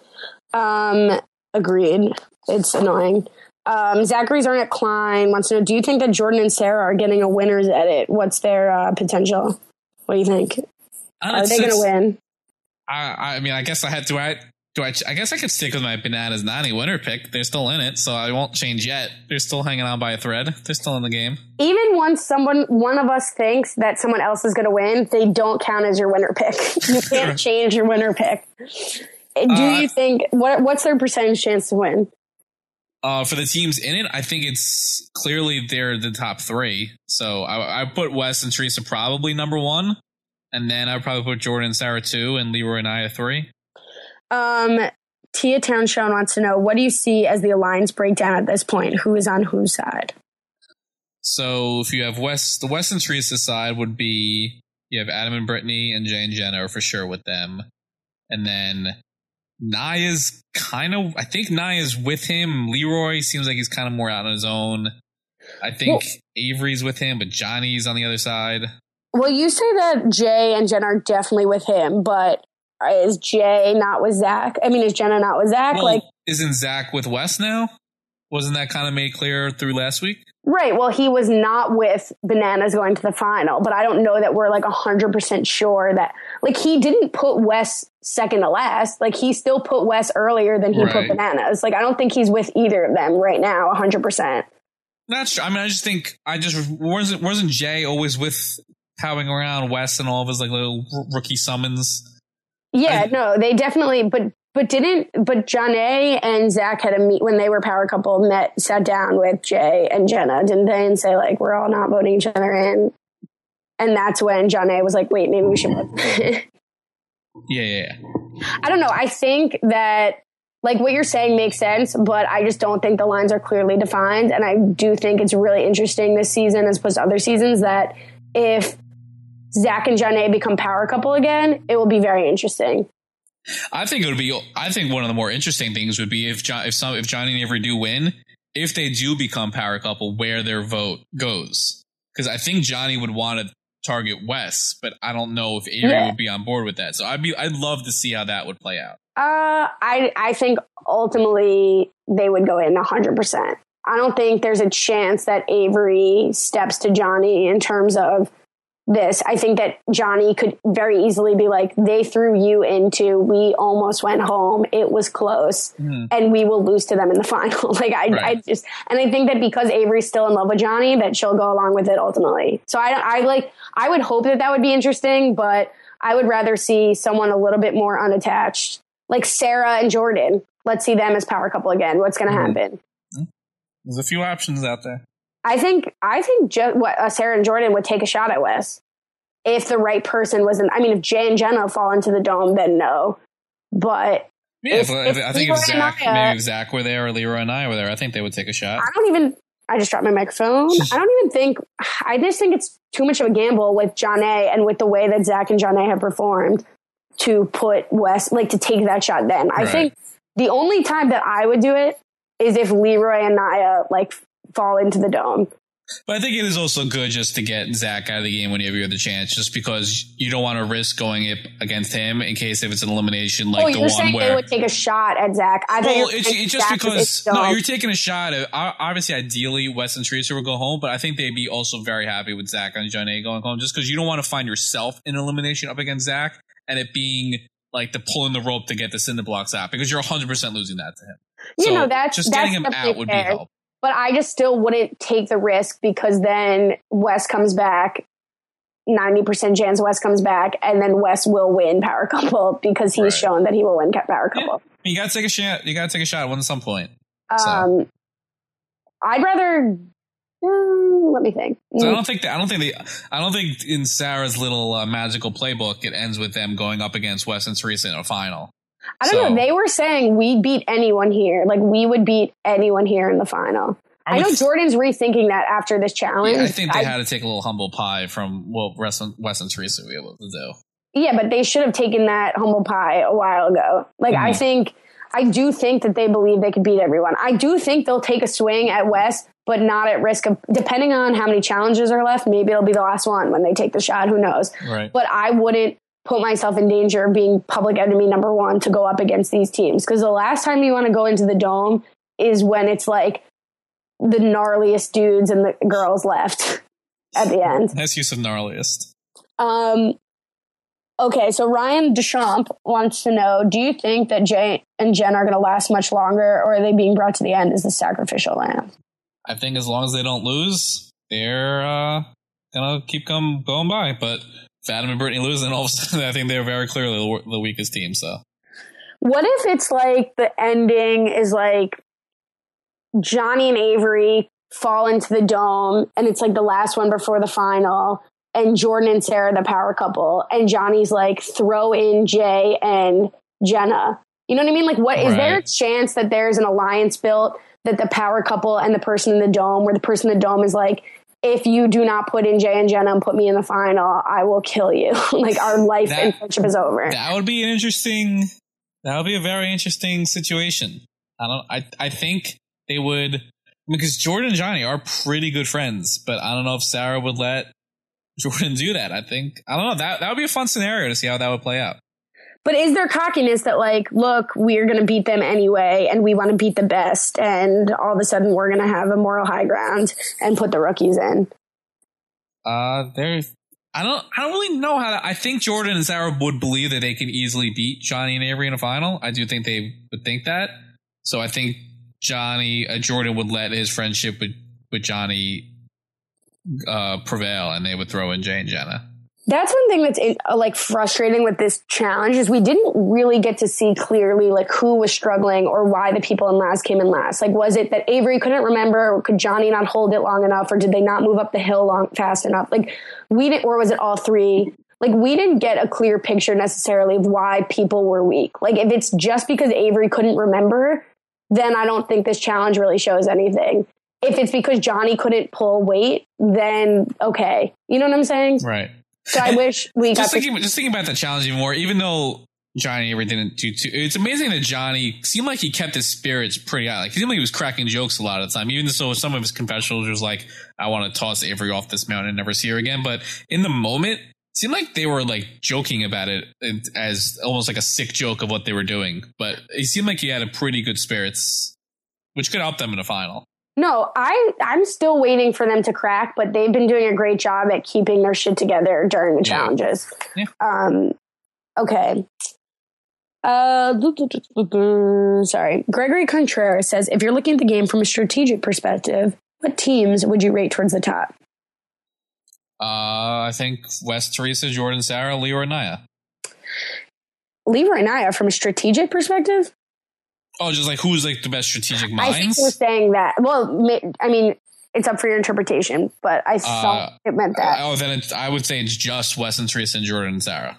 Um, agreed. It's annoying. Um, Zachary's Arnett Klein wants to know, do you think that Jordan and Sarah are getting a winner's edit? What's their uh, potential? What do you think? Are they going to win? I, I mean, I guess I had to. I, Do I, I guess I could stick with my Bananas Nani winner pick. They're still in it, so I won't change yet. They're still hanging on by a thread. They're still in the game. Even once someone, one of us thinks that someone else is going to win, they don't count as your winner pick. You can't change your winner pick. Do uh, you think, what? what's their percentage chance to win? Uh, for the teams in it, I think it's clearly they're the top three. So I, I put Wes and Teresa probably number one. And then I would probably put Jordan and Sarah two and Leroy and Nia three. Um, Tia Townshine wants to know, what do you see as the alliance breakdown at this point? Who is on whose side? So if you have Wes, the Wes and Teresa side would be, you have Adam and Brittany and Jay and Jenna are for sure with them. And then Nia's kind of, I think Nia's with him. Leroy seems like he's kind of more out on his own. I think well, Avery's with him, but Johnny's on the other side. Well, you say that Jay and Jenna are definitely with him, but is Jay not with Zach? I mean, is Jenna not with Zach? Well, like, isn't Zach with Wes now? Wasn't that kind of made clear through last week? Right. Well, he was not with Bananas going to the final, but I don't know that we're like one hundred percent sure that, like, he didn't put Wes second to last. Like, he still put Wes earlier than he right. put Bananas. Like, I don't think he's with either of them right now, one hundred percent. That's true. I mean, I just think, I just, wasn't, wasn't Jay always with powering around Wes and all of his, like, little rookie summons? Yeah, I, no, they definitely, but but didn't, but Janae and Zach had a meet when they were power couple, met, sat down with Jay and Jenna, didn't they? And say, like, we're all not voting each other in. And that's when Janae was like, wait, maybe we should vote. yeah, yeah, yeah. I don't know. I think that, like, what you're saying makes sense, but I just don't think the lines are clearly defined. And I do think it's really interesting this season as opposed to other seasons that if Zach and Janae become power couple again, it will be very interesting. I think it would be. I think one of the more interesting things would be if John, if some, if Johnny and Avery do win, if they do become power couple, where their vote goes. Because I think Johnny would want to target Wes, but I don't know if Avery yeah. would be on board with that. So I'd be. I'd love to see how that would play out. Uh, I I think ultimately they would go in one hundred percent. I don't think there's a chance that Avery steps to Johnny in terms of this. I think that Johnny could very easily be like, they threw you into, we almost went home, it was close, mm. and we will lose to them in the final. like I, right. I just, and I think that because Avery's still in love with Johnny, that she'll go along with it ultimately. So I, I like, I would hope that that would be interesting, but I would rather see someone a little bit more unattached, like Sarah and Jordan. Let's see them as power couple again. What's going to mm. happen? There's a few options out there. I think I think just, what uh, Sarah and Jordan would take a shot at Wes if the right person wasn't. I mean, if Jay and Jenna fall into the dome, then no. But yeah, if, if, if I think if Zach, Nia, maybe if Zach were there or Leroy and I were there, I think they would take a shot. I don't even. I just dropped my microphone. I don't even think. I just think it's too much of a gamble with Janae and with the way that Zach and Janae have performed to put Wes, like, to take that shot. Then I right. think the only time that I would do it is if Leroy and Nia like fall into the dome. But I think it is also good just to get Zach out of the game whenever you have the chance, just because you don't want to risk going up against him in case if it's an elimination like oh, the you're one saying where they would take a shot at Zach. I well, it's, it's just Zach because no, you're taking a shot at, obviously, ideally, Wes and Teresa will go home, but I think they'd be also very happy with Zach and Janae going home, just because you don't want to find yourself in elimination up against Zach and it being like the pulling the rope to get the cinder blocks out, because you're one hundred percent losing that to him. You so know, that's just that's getting him out would fair. be helpful. But I just still wouldn't take the risk, because then Wes comes back, ninety percent chance Wes comes back, and then Wes will win power couple because he's right. shown that he will win power couple. Yeah. You gotta take a shot. You gotta take a shot at some point. Um, so. I'd rather. Uh, let me think. So I don't think that, I don't think they, I don't think in Sarah's little uh, magical playbook it ends with them going up against Wes and Teresa in a final. I don't so, know. They were saying we'd beat anyone here. Like, we would beat anyone here in the final. I, I know th- Jordan's rethinking that after this challenge. Yeah, I think they I, had to take a little humble pie from what Wes and, Wes and Teresa were able to do. Yeah, but they should have taken that humble pie a while ago. Like, mm-hmm. I think, I do think that they believe they could beat everyone. I do think they'll take a swing at Wes, but not at risk of, depending on how many challenges are left, maybe it'll be the last one when they take the shot. Who knows? Right. But I wouldn't put myself in danger of being public enemy number one to go up against these teams. Because the last time you want to go into the dome is when it's like the gnarliest dudes and the girls left at the end. Nice use of gnarliest. Um, Okay, so Ryan Deschamps wants to know, do you think that Jay and Jen are going to last much longer, or are they being brought to the end as the sacrificial lamb? I think as long as they don't lose, they're uh, going to keep come, going by. But if Adam and Brittany lose, then all of a sudden I think they're very clearly the, the weakest team. So, what if it's like the ending is like Johnny and Avery fall into the dome, and it's like the last one before the final, and Jordan and Sarah, the power couple, and Johnny's like, throw in Jay and Jenna. You know what I mean? Like, what is right. there a chance that there's an alliance built that the power couple and the person in the dome, where the person in the dome is like, if you do not put in Jay and Jenna and put me in the final, I will kill you. Like, our life that, and friendship is over. That would be an interesting, that would be a very interesting situation. I don't, I, I think they would, because Jordan and Johnny are pretty good friends, but I don't know if Sarah would let Jordan do that. I think, I don't know, that that would be a fun scenario to see how that would play out. But is there cockiness that, like, look, we're going to beat them anyway, and we want to beat the best, and all of a sudden we're going to have a moral high ground and put the rookies in? Uh, there's, I don't, I don't really know how to, I think Jordan and Sarah would believe that they can easily beat Johnny and Avery in a final. I do think they would think that. So I think Johnny, uh, Jordan would let his friendship with, with Johnny uh, prevail, and they would throw in Jay and Jenna. That's one thing that's in, uh, like frustrating with this challenge is we didn't really get to see clearly like who was struggling or why the people in last came in last. Like, was it that Avery couldn't remember, or could Johnny not hold it long enough, or did they not move up the hill long fast enough? Like, we didn't, or was it all three? Like, we didn't get a clear picture necessarily of why people were weak. Like, if it's just because Avery couldn't remember, then I don't think this challenge really shows anything. If it's because Johnny couldn't pull weight, then okay. You know what I'm saying? Right. So I wish we just got thinking, to- just thinking about the challenge even more, even though Johnny Avery didn't do too, it's amazing that Johnny seemed like he kept his spirits pretty high. Like, he seemed like he was cracking jokes a lot of the time, even though some of his confessionals was like, I want to toss Avery off this mountain and never see her again. But in the moment, it seemed like they were like joking about it as almost like a sick joke of what they were doing. But it seemed like he had a pretty good spirits, which could help them in the final. No, I, I'm still waiting for them to crack, but they've been doing a great job at keeping their shit together during the challenges. Yeah. Um, okay. Uh, sorry. Gregory Contreras says, if you're looking at the game from a strategic perspective, what teams would you rate towards the top? Uh, I think Wes, Teresa, Jordan, Sarah, Leroy, Naya. Leroy, Naya, from a strategic perspective? Oh, just like who's like the best strategic minds? I think you're saying that. Well, I mean, it's up for your interpretation, but I thought uh, it meant that. Oh, then it's, I would say it's just Wes and Teresa and Jordan and Sarah.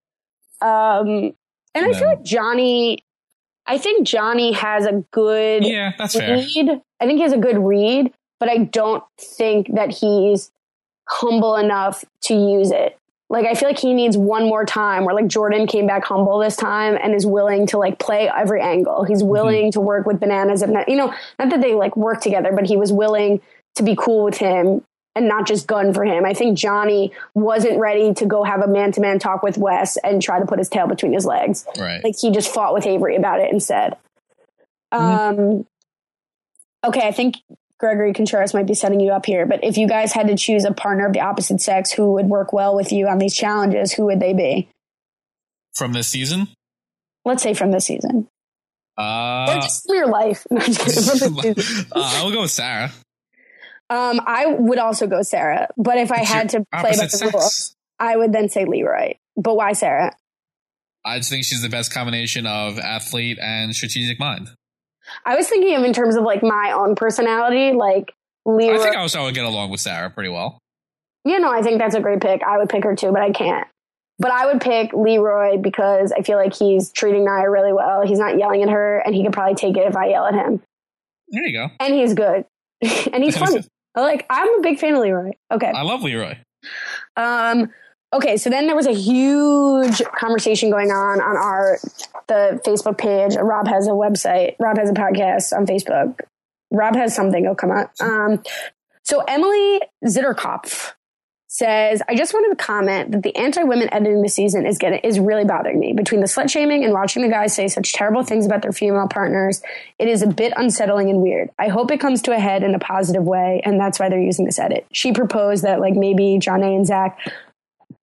Um, and I feel like Johnny, I think Johnny has a good yeah, that's read. fair. I think he has a good read, but I don't think that he's humble enough to use it. Like, I feel like he needs one more time where, like, Jordan came back humble this time and is willing to, like, play every angle. He's willing mm-hmm. to work with Bananas. And, you know, not that they, like, work together, but he was willing to be cool with him and not just gun for him. I think Johnny wasn't ready to go have a man-to-man talk with Wes and try to put his tail between his legs. Right. Like, he just fought with Avery about it instead. Mm-hmm. Um, okay, I think Gregory Contreras might be setting you up here, but if you guys had to choose a partner of the opposite sex who would work well with you on these challenges, who would they be? From this season? Let's say from this season. Uh, or just from your life. No, just from this season. uh, I would go with Sarah. Um, I would also go Sarah, but if I it's had to play by the sex. rules, I would then say Leroy. But why Sarah? I just think she's the best combination of athlete and strategic mind. I was thinking of in terms of like my own personality, like Leroy. I think I also would get along with Sarah pretty well. You know, I think that's a great pick. I would pick her too, but I can't. But I would pick Leroy because I feel like he's treating Naya really well. He's not yelling at her, and he could probably take it if I yell at him. There you go. And he's good. And he's funny. Like, I'm a big fan of Leroy. Okay. I love Leroy. Um, okay, so then there was a huge conversation going on on our the Facebook page. Rob has a website. Rob has a podcast on Facebook. Rob has something. It'll come out. Um, so Emily Zitterkopf says, I just wanted to comment that the anti-women editing this season is getting is really bothering me. Between the slut shaming and watching the guys say such terrible things about their female partners, it is a bit unsettling and weird. I hope it comes to a head in a positive way, and that's why they're using this edit. She proposed that like maybe Jonna and Zach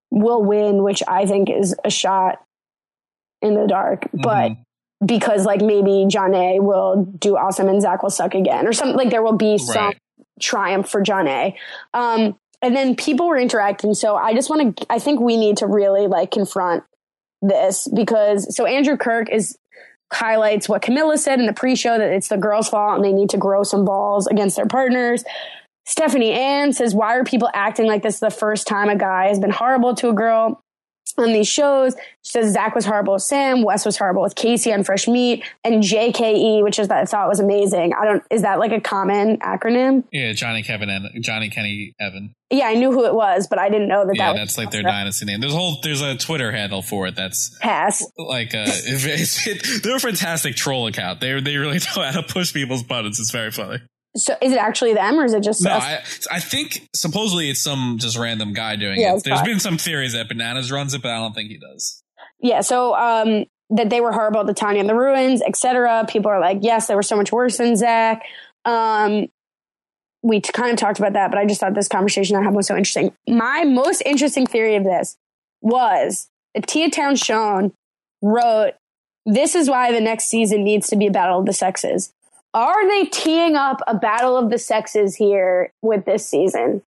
will win, which I think is a shot in the dark. Mm-hmm. But because like maybe Jonna will do awesome and Zach will suck again or something, like there will be some right. triumph for Jonna. Um, and then people were interacting. So I just want to, I think we need to really like confront this because so Andrew Kirk is highlights what Camilla said in the pre-show that it's the girls' fault and they need to grow some balls against their partners. Stephanie Ann says, why are people acting like this is the first time a guy has been horrible to a girl on these shows? She says Zach was horrible with Sam, Wes was horrible with Casey on Fresh Meat, and J K E, which is that I thought was amazing. I don't, is that like a common acronym? Yeah, Johnny, Kevin, and Johnny, Kenny, Evan. Yeah, I knew who it was, but I didn't know that. Yeah, that was that's like their dynasty name. There's a whole, there's a Twitter handle for it. That's Pass. Like, uh, it's, it, they're a fantastic troll account. They they really know how to push people's buttons. It's very funny. So is it actually them or is it just no? I, I think supposedly it's some just random guy doing yeah, it. There's fine. been some theories that Bananas runs it, but I don't think he does. Yeah. So um, that they were horrible to Tanya and the Ruins, et cetera. People are like, yes, they were so much worse than Zach. Um, we t- kind of talked about that, but I just thought this conversation I had was so interesting. My most interesting theory of this was that Tia Town Sean wrote, "This is why the next season needs to be a battle of the sexes." Are they teeing up a battle of the sexes here with this season?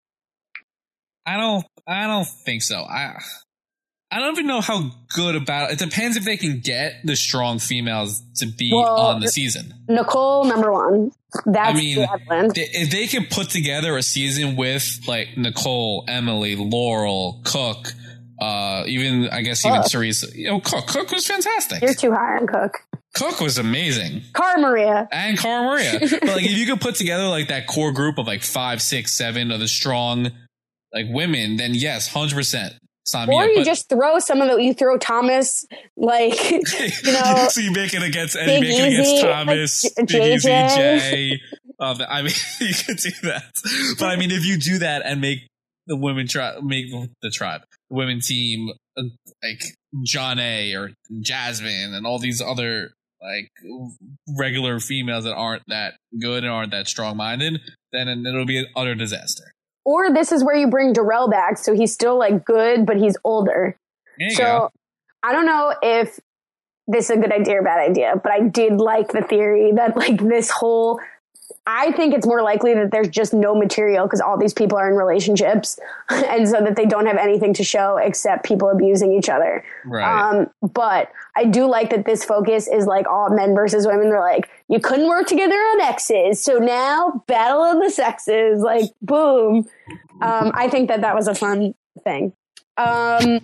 I don't. I don't think so. I. I don't even know how good about it. It depends if they can get the strong females to be well, on the season. Nicole, number one. That's I mean, they, if they can put together a season with like Nicole, Emily, Laurel, Cook, uh, even I guess even Teresa. You know, Cook. Cook was fantastic. You're too high on Cook. Cook was amazing. Cara Maria. And Cara Maria. But like if you could put together like that core group of like five, six, seven of the strong like women, then yes, one hundred percent. Or you but, just throw some of the, you throw Thomas, like, you know. So you make it against, and you make it against Thomas, like, Big Easy, Jay. Um, I mean, you could do that. But I mean, if you do that and make the women try, make the tribe, the women team, uh, like John A or Jasmine and all these other like regular females that aren't that good and aren't that strong minded, then it'll be an utter disaster. Or this is where you bring Darrell back, so he's still like good, but he's older. So go. I don't know if this is a good idea or bad idea, but I did like the theory that like this whole, I think it's more likely that there's just no material because all these people are in relationships and so that they don't have anything to show except people abusing each other. Right. Um, but I do like that this focus is like all men versus women. They're like, you couldn't work together on exes. So now battle of the sexes, like boom. Um, I think that that was a fun thing. Um,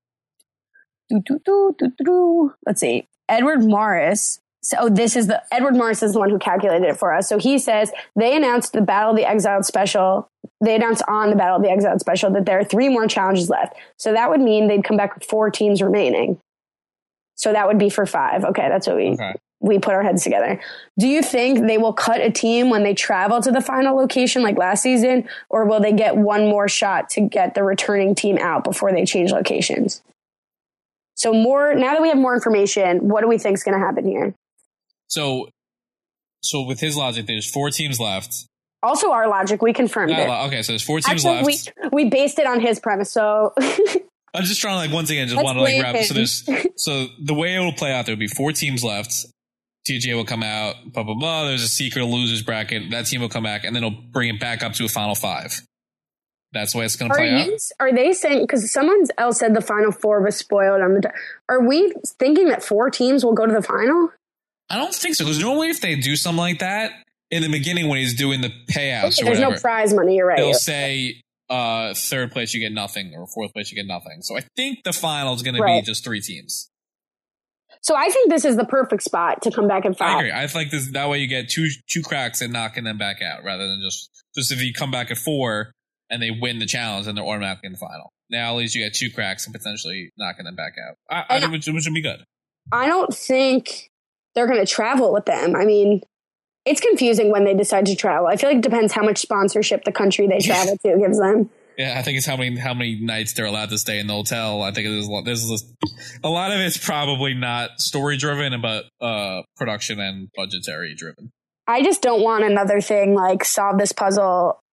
doo, doo, doo, doo, doo. Let's see. Edward Morris. So this is the Edward Morris is the one who calculated it for us. So he says they announced the Battle of the Exiled special. They announced on the Battle of the Exiled special that there are three more challenges left. So that would mean they'd come back with four teams remaining. So that would be for five. Okay, that's what we okay. we put our heads together. Do you think they will cut a team when they travel to the final location like last season, or will they get one more shot to get the returning team out before they change locations? So more now that we have more information, what do we think is going to happen here? So, so with his logic, there's four teams left. Also, our logic, we confirmed no, it. Okay, so there's four teams Actually, left. We, we based it on his premise. So I'm just trying to like once again just want to like wrap. So there's so the way it will play out, there will be four teams left. T J will come out. Blah blah blah. There's a secret losers bracket. That team will come back, and then it'll bring it back up to a final five. That's the way it's going to play are out. Are they saying, because someone else said the final four was spoiled on the, are we thinking that four teams will go to the final? I don't think so, because normally if they do something like that, in the beginning when he's doing the payouts okay, or there's whatever. No prize money, you're right. They'll say uh, third place you get nothing, or fourth place you get nothing. So I think the final is going right. to be just three teams. So I think this is the perfect spot to come back in five. I agree. I think this that way you get two two cracks and knocking them back out, rather than just, just if you come back at four and they win the challenge and they're automatically in the final. Now at least you get two cracks and potentially knocking them back out. I, I think which, which would be good. I don't think they're going to travel with them. I mean, it's confusing when they decide to travel. I feel like it depends how much sponsorship the country they travel to gives them. Yeah, I think it's how many how many nights they're allowed to stay in the hotel. I think there's a lot, there's a lot of it's probably not story driven, but uh, production and budgetary driven. I just don't want another thing like solve this puzzle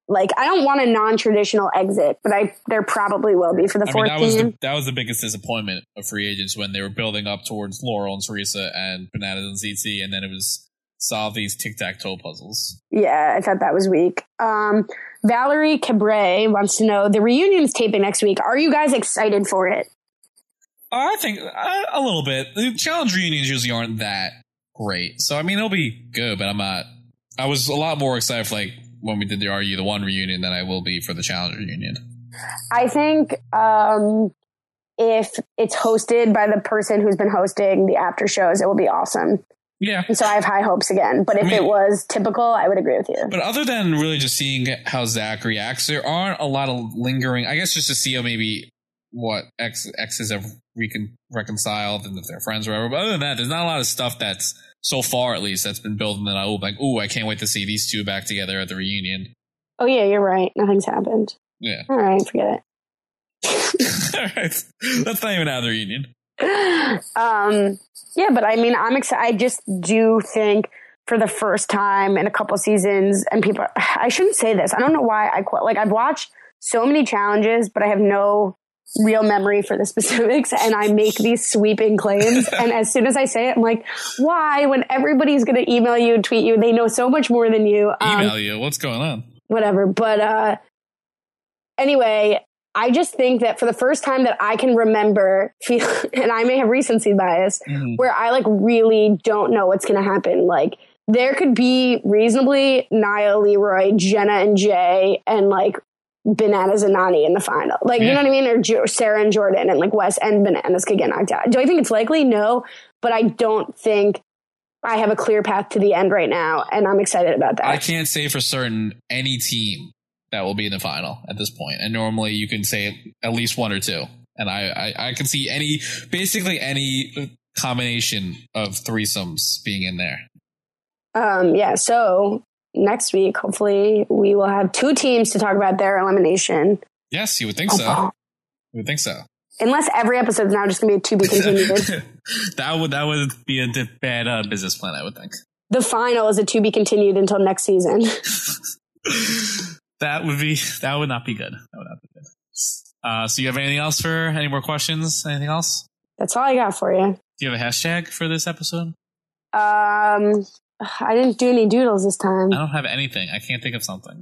like, I don't want a non-traditional exit, but I there probably will be for the I fourth mean, that was team. the, that was the biggest disappointment of free agents when they were building up towards Laurel and Teresa and Bananas and Z T, and then it was solve these tic-tac-toe puzzles. Yeah, I thought that was weak. Um, Valerie Cabre wants to know, the reunion is taping next week. Are you guys excited for it? I think uh, a little bit. The challenge reunions usually aren't that great. So, I mean, it'll be good, but I'm not. I was a lot more excited for, like, when we did the R U, the one reunion, than I will be for the challenge reunion. I think um, if it's hosted by the person who's been hosting the after shows, it will be awesome. Yeah. And so I have high hopes again. But if I mean, it was typical, I would agree with you. But other than really just seeing how Zach reacts, there aren't a lot of lingering. I guess just to see how maybe what ex exes have recon, reconciled and if they're friends or whatever. But other than that, there's not a lot of stuff that's so far, at least, that's been building that I will like, ooh, I can't wait to see these two back together at the reunion. Oh, yeah, you're right. Nothing's happened. Yeah. All right, forget it. All right. That's not even out of the reunion. Um, yeah, but I mean, I'm excited. I just do think for the first time in a couple seasons, and people, I shouldn't say this. I don't know why I quit. Like, I've watched so many challenges, but I have no real memory for the specifics, and I make these sweeping claims. And as soon as I say it, I'm like, why? When everybody's going to email you, tweet you, they know so much more than you. Um, Email you? What's going on? Whatever. But uh, anyway, I just think that for the first time that I can remember, feel, and I may have recency bias, mm-hmm. where I like really don't know what's going to happen. Like, there could be reasonably Nia, Leroy, Jenna, and Jay, and like Bananas and Nany in the final. Like, yeah. You know what I mean? Or jo- Sarah and Jordan, and like Wes and Bananas could get knocked out. Do I think it's likely? No, but I don't think I have a clear path to the end right now, and I'm excited about that. I can't say for certain any team that will be in the final at this point. And normally you can say at least one or two. And I, I, I can see any, basically any combination of threesomes being in there. Um, yeah. So next week, hopefully we will have two teams to talk about their elimination. Yes, you would think so. Oh. You would think so. Unless every episode is now just going to be a to be continued. that would, that would be a bad uh, business plan, I would think. The final is a to be continued until next season. That would be, that would not be good. That would not be good. Uh, so you have anything else for, any more questions? Anything else? That's all I got for you. Do you have a hashtag for this episode? Um, I didn't do any doodles this time. I don't have anything. I can't think of something.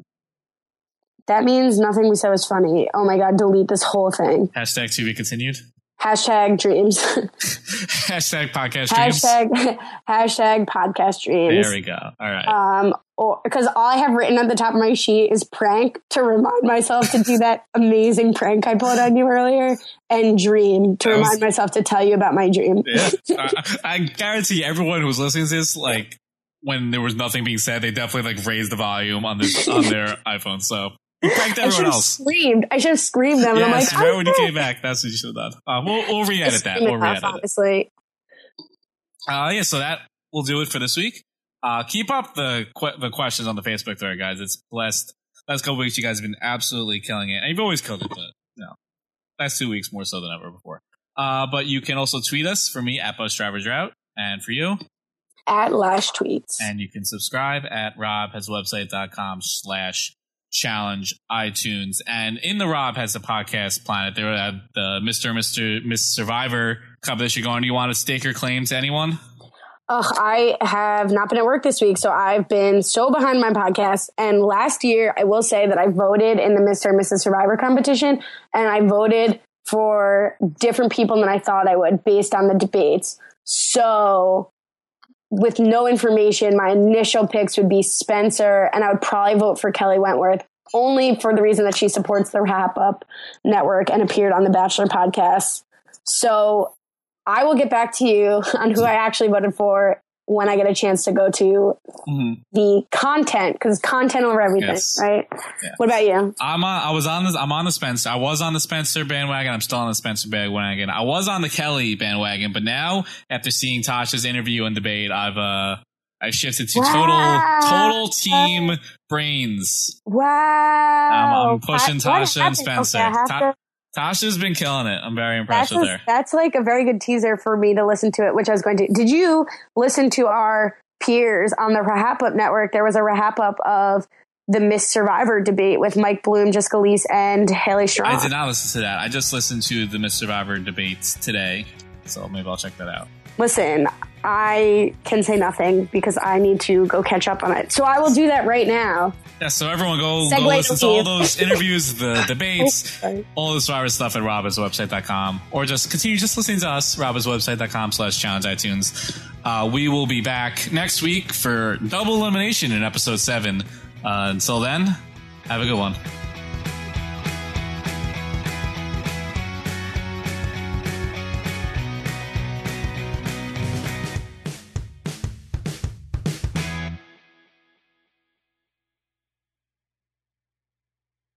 That means nothing we said was funny. Oh my God, delete this whole thing. Hashtag to be continued. Hashtag dreams. Hashtag podcast dreams. Hashtag, hashtag podcast dreams. There we go. All right. Um, or because all I have written at the top of my sheet is prank to remind myself to do that amazing prank I pulled on you earlier, and dream to that remind was, myself to tell you about my dream. Yeah. I, I guarantee everyone who's listening to this, like when there was nothing being said, they definitely like raised the volume on this on their iPhone. So. You pranked everyone I else. Screamed. I should have screamed them. Yes, and I'm like, right when you came back, that's what you should have done. Uh, we'll, we'll re-edit that. We'll re-edit enough, honestly. it. Uh, yeah, so that will do it for this week. Uh, keep up the que- the questions on the Facebook thread, guys. It's blessed. Last couple weeks, you guys have been absolutely killing it. And you've always killed it, but you know, last two weeks more so than ever before. Uh, but you can also tweet us, for me, at BuzzDriverDrought, and for you, at Lash Tweets. And you can subscribe at robhaswebsite.com slash challenge iTunes. And in the Rob Has a Podcast Planet, there are the Mister Mister Miss Survivor competition going. Do you want to stake your claim to anyone? Ugh, I have not been at work this week, so I've been so behind my podcast. And last year, I will say that I voted in the Mister and Missus Survivor competition, and I voted for different people than I thought I would based on the debates. So with no information, my initial picks would be Spencer, and I would probably vote for Kelly Wentworth, only for the reason that she supports the Wrap Up Network and appeared on the Bachelor podcast. So I will get back to you on who I actually voted for when I get a chance to go to mm-hmm. the content, because content over everything, yes. right? Yeah. What about you? I'm on, I was on this. I'm on the Spencer. I was on the Spencer bandwagon. I'm still on the Spencer bandwagon. I was on the Kelly bandwagon, but now after seeing Tasha's interview and debate, I've uh I shifted to wow. total total team brains. Wow! Um, I'm pushing I, Tasha and Spencer. Okay, Ta- Tasha's been killing it. I'm very impressed that's with a, her. That's like a very good teaser for me to listen to it, which I was going to. Did you listen to our peers on the Wrap Up Network? There was a Wrap Up of the Miss Survivor debate with Mike Bloom, Jessica Lees, and Haley Strong. I did not listen to that. I just listened to the Miss Survivor debates today, so maybe I'll check that out. Listen, I can say nothing because I need to go catch up on it. So I will do that right now. Yeah, so everyone go, Segue go listen to all leave. those interviews, the debates, all the Survivor stuff at robins website dot com. Or just continue just listening to us, robins website dot com slash challenge iTunes. Uh, we will be back next week for Double Elimination in episode seven. Uh, until then, have a good one.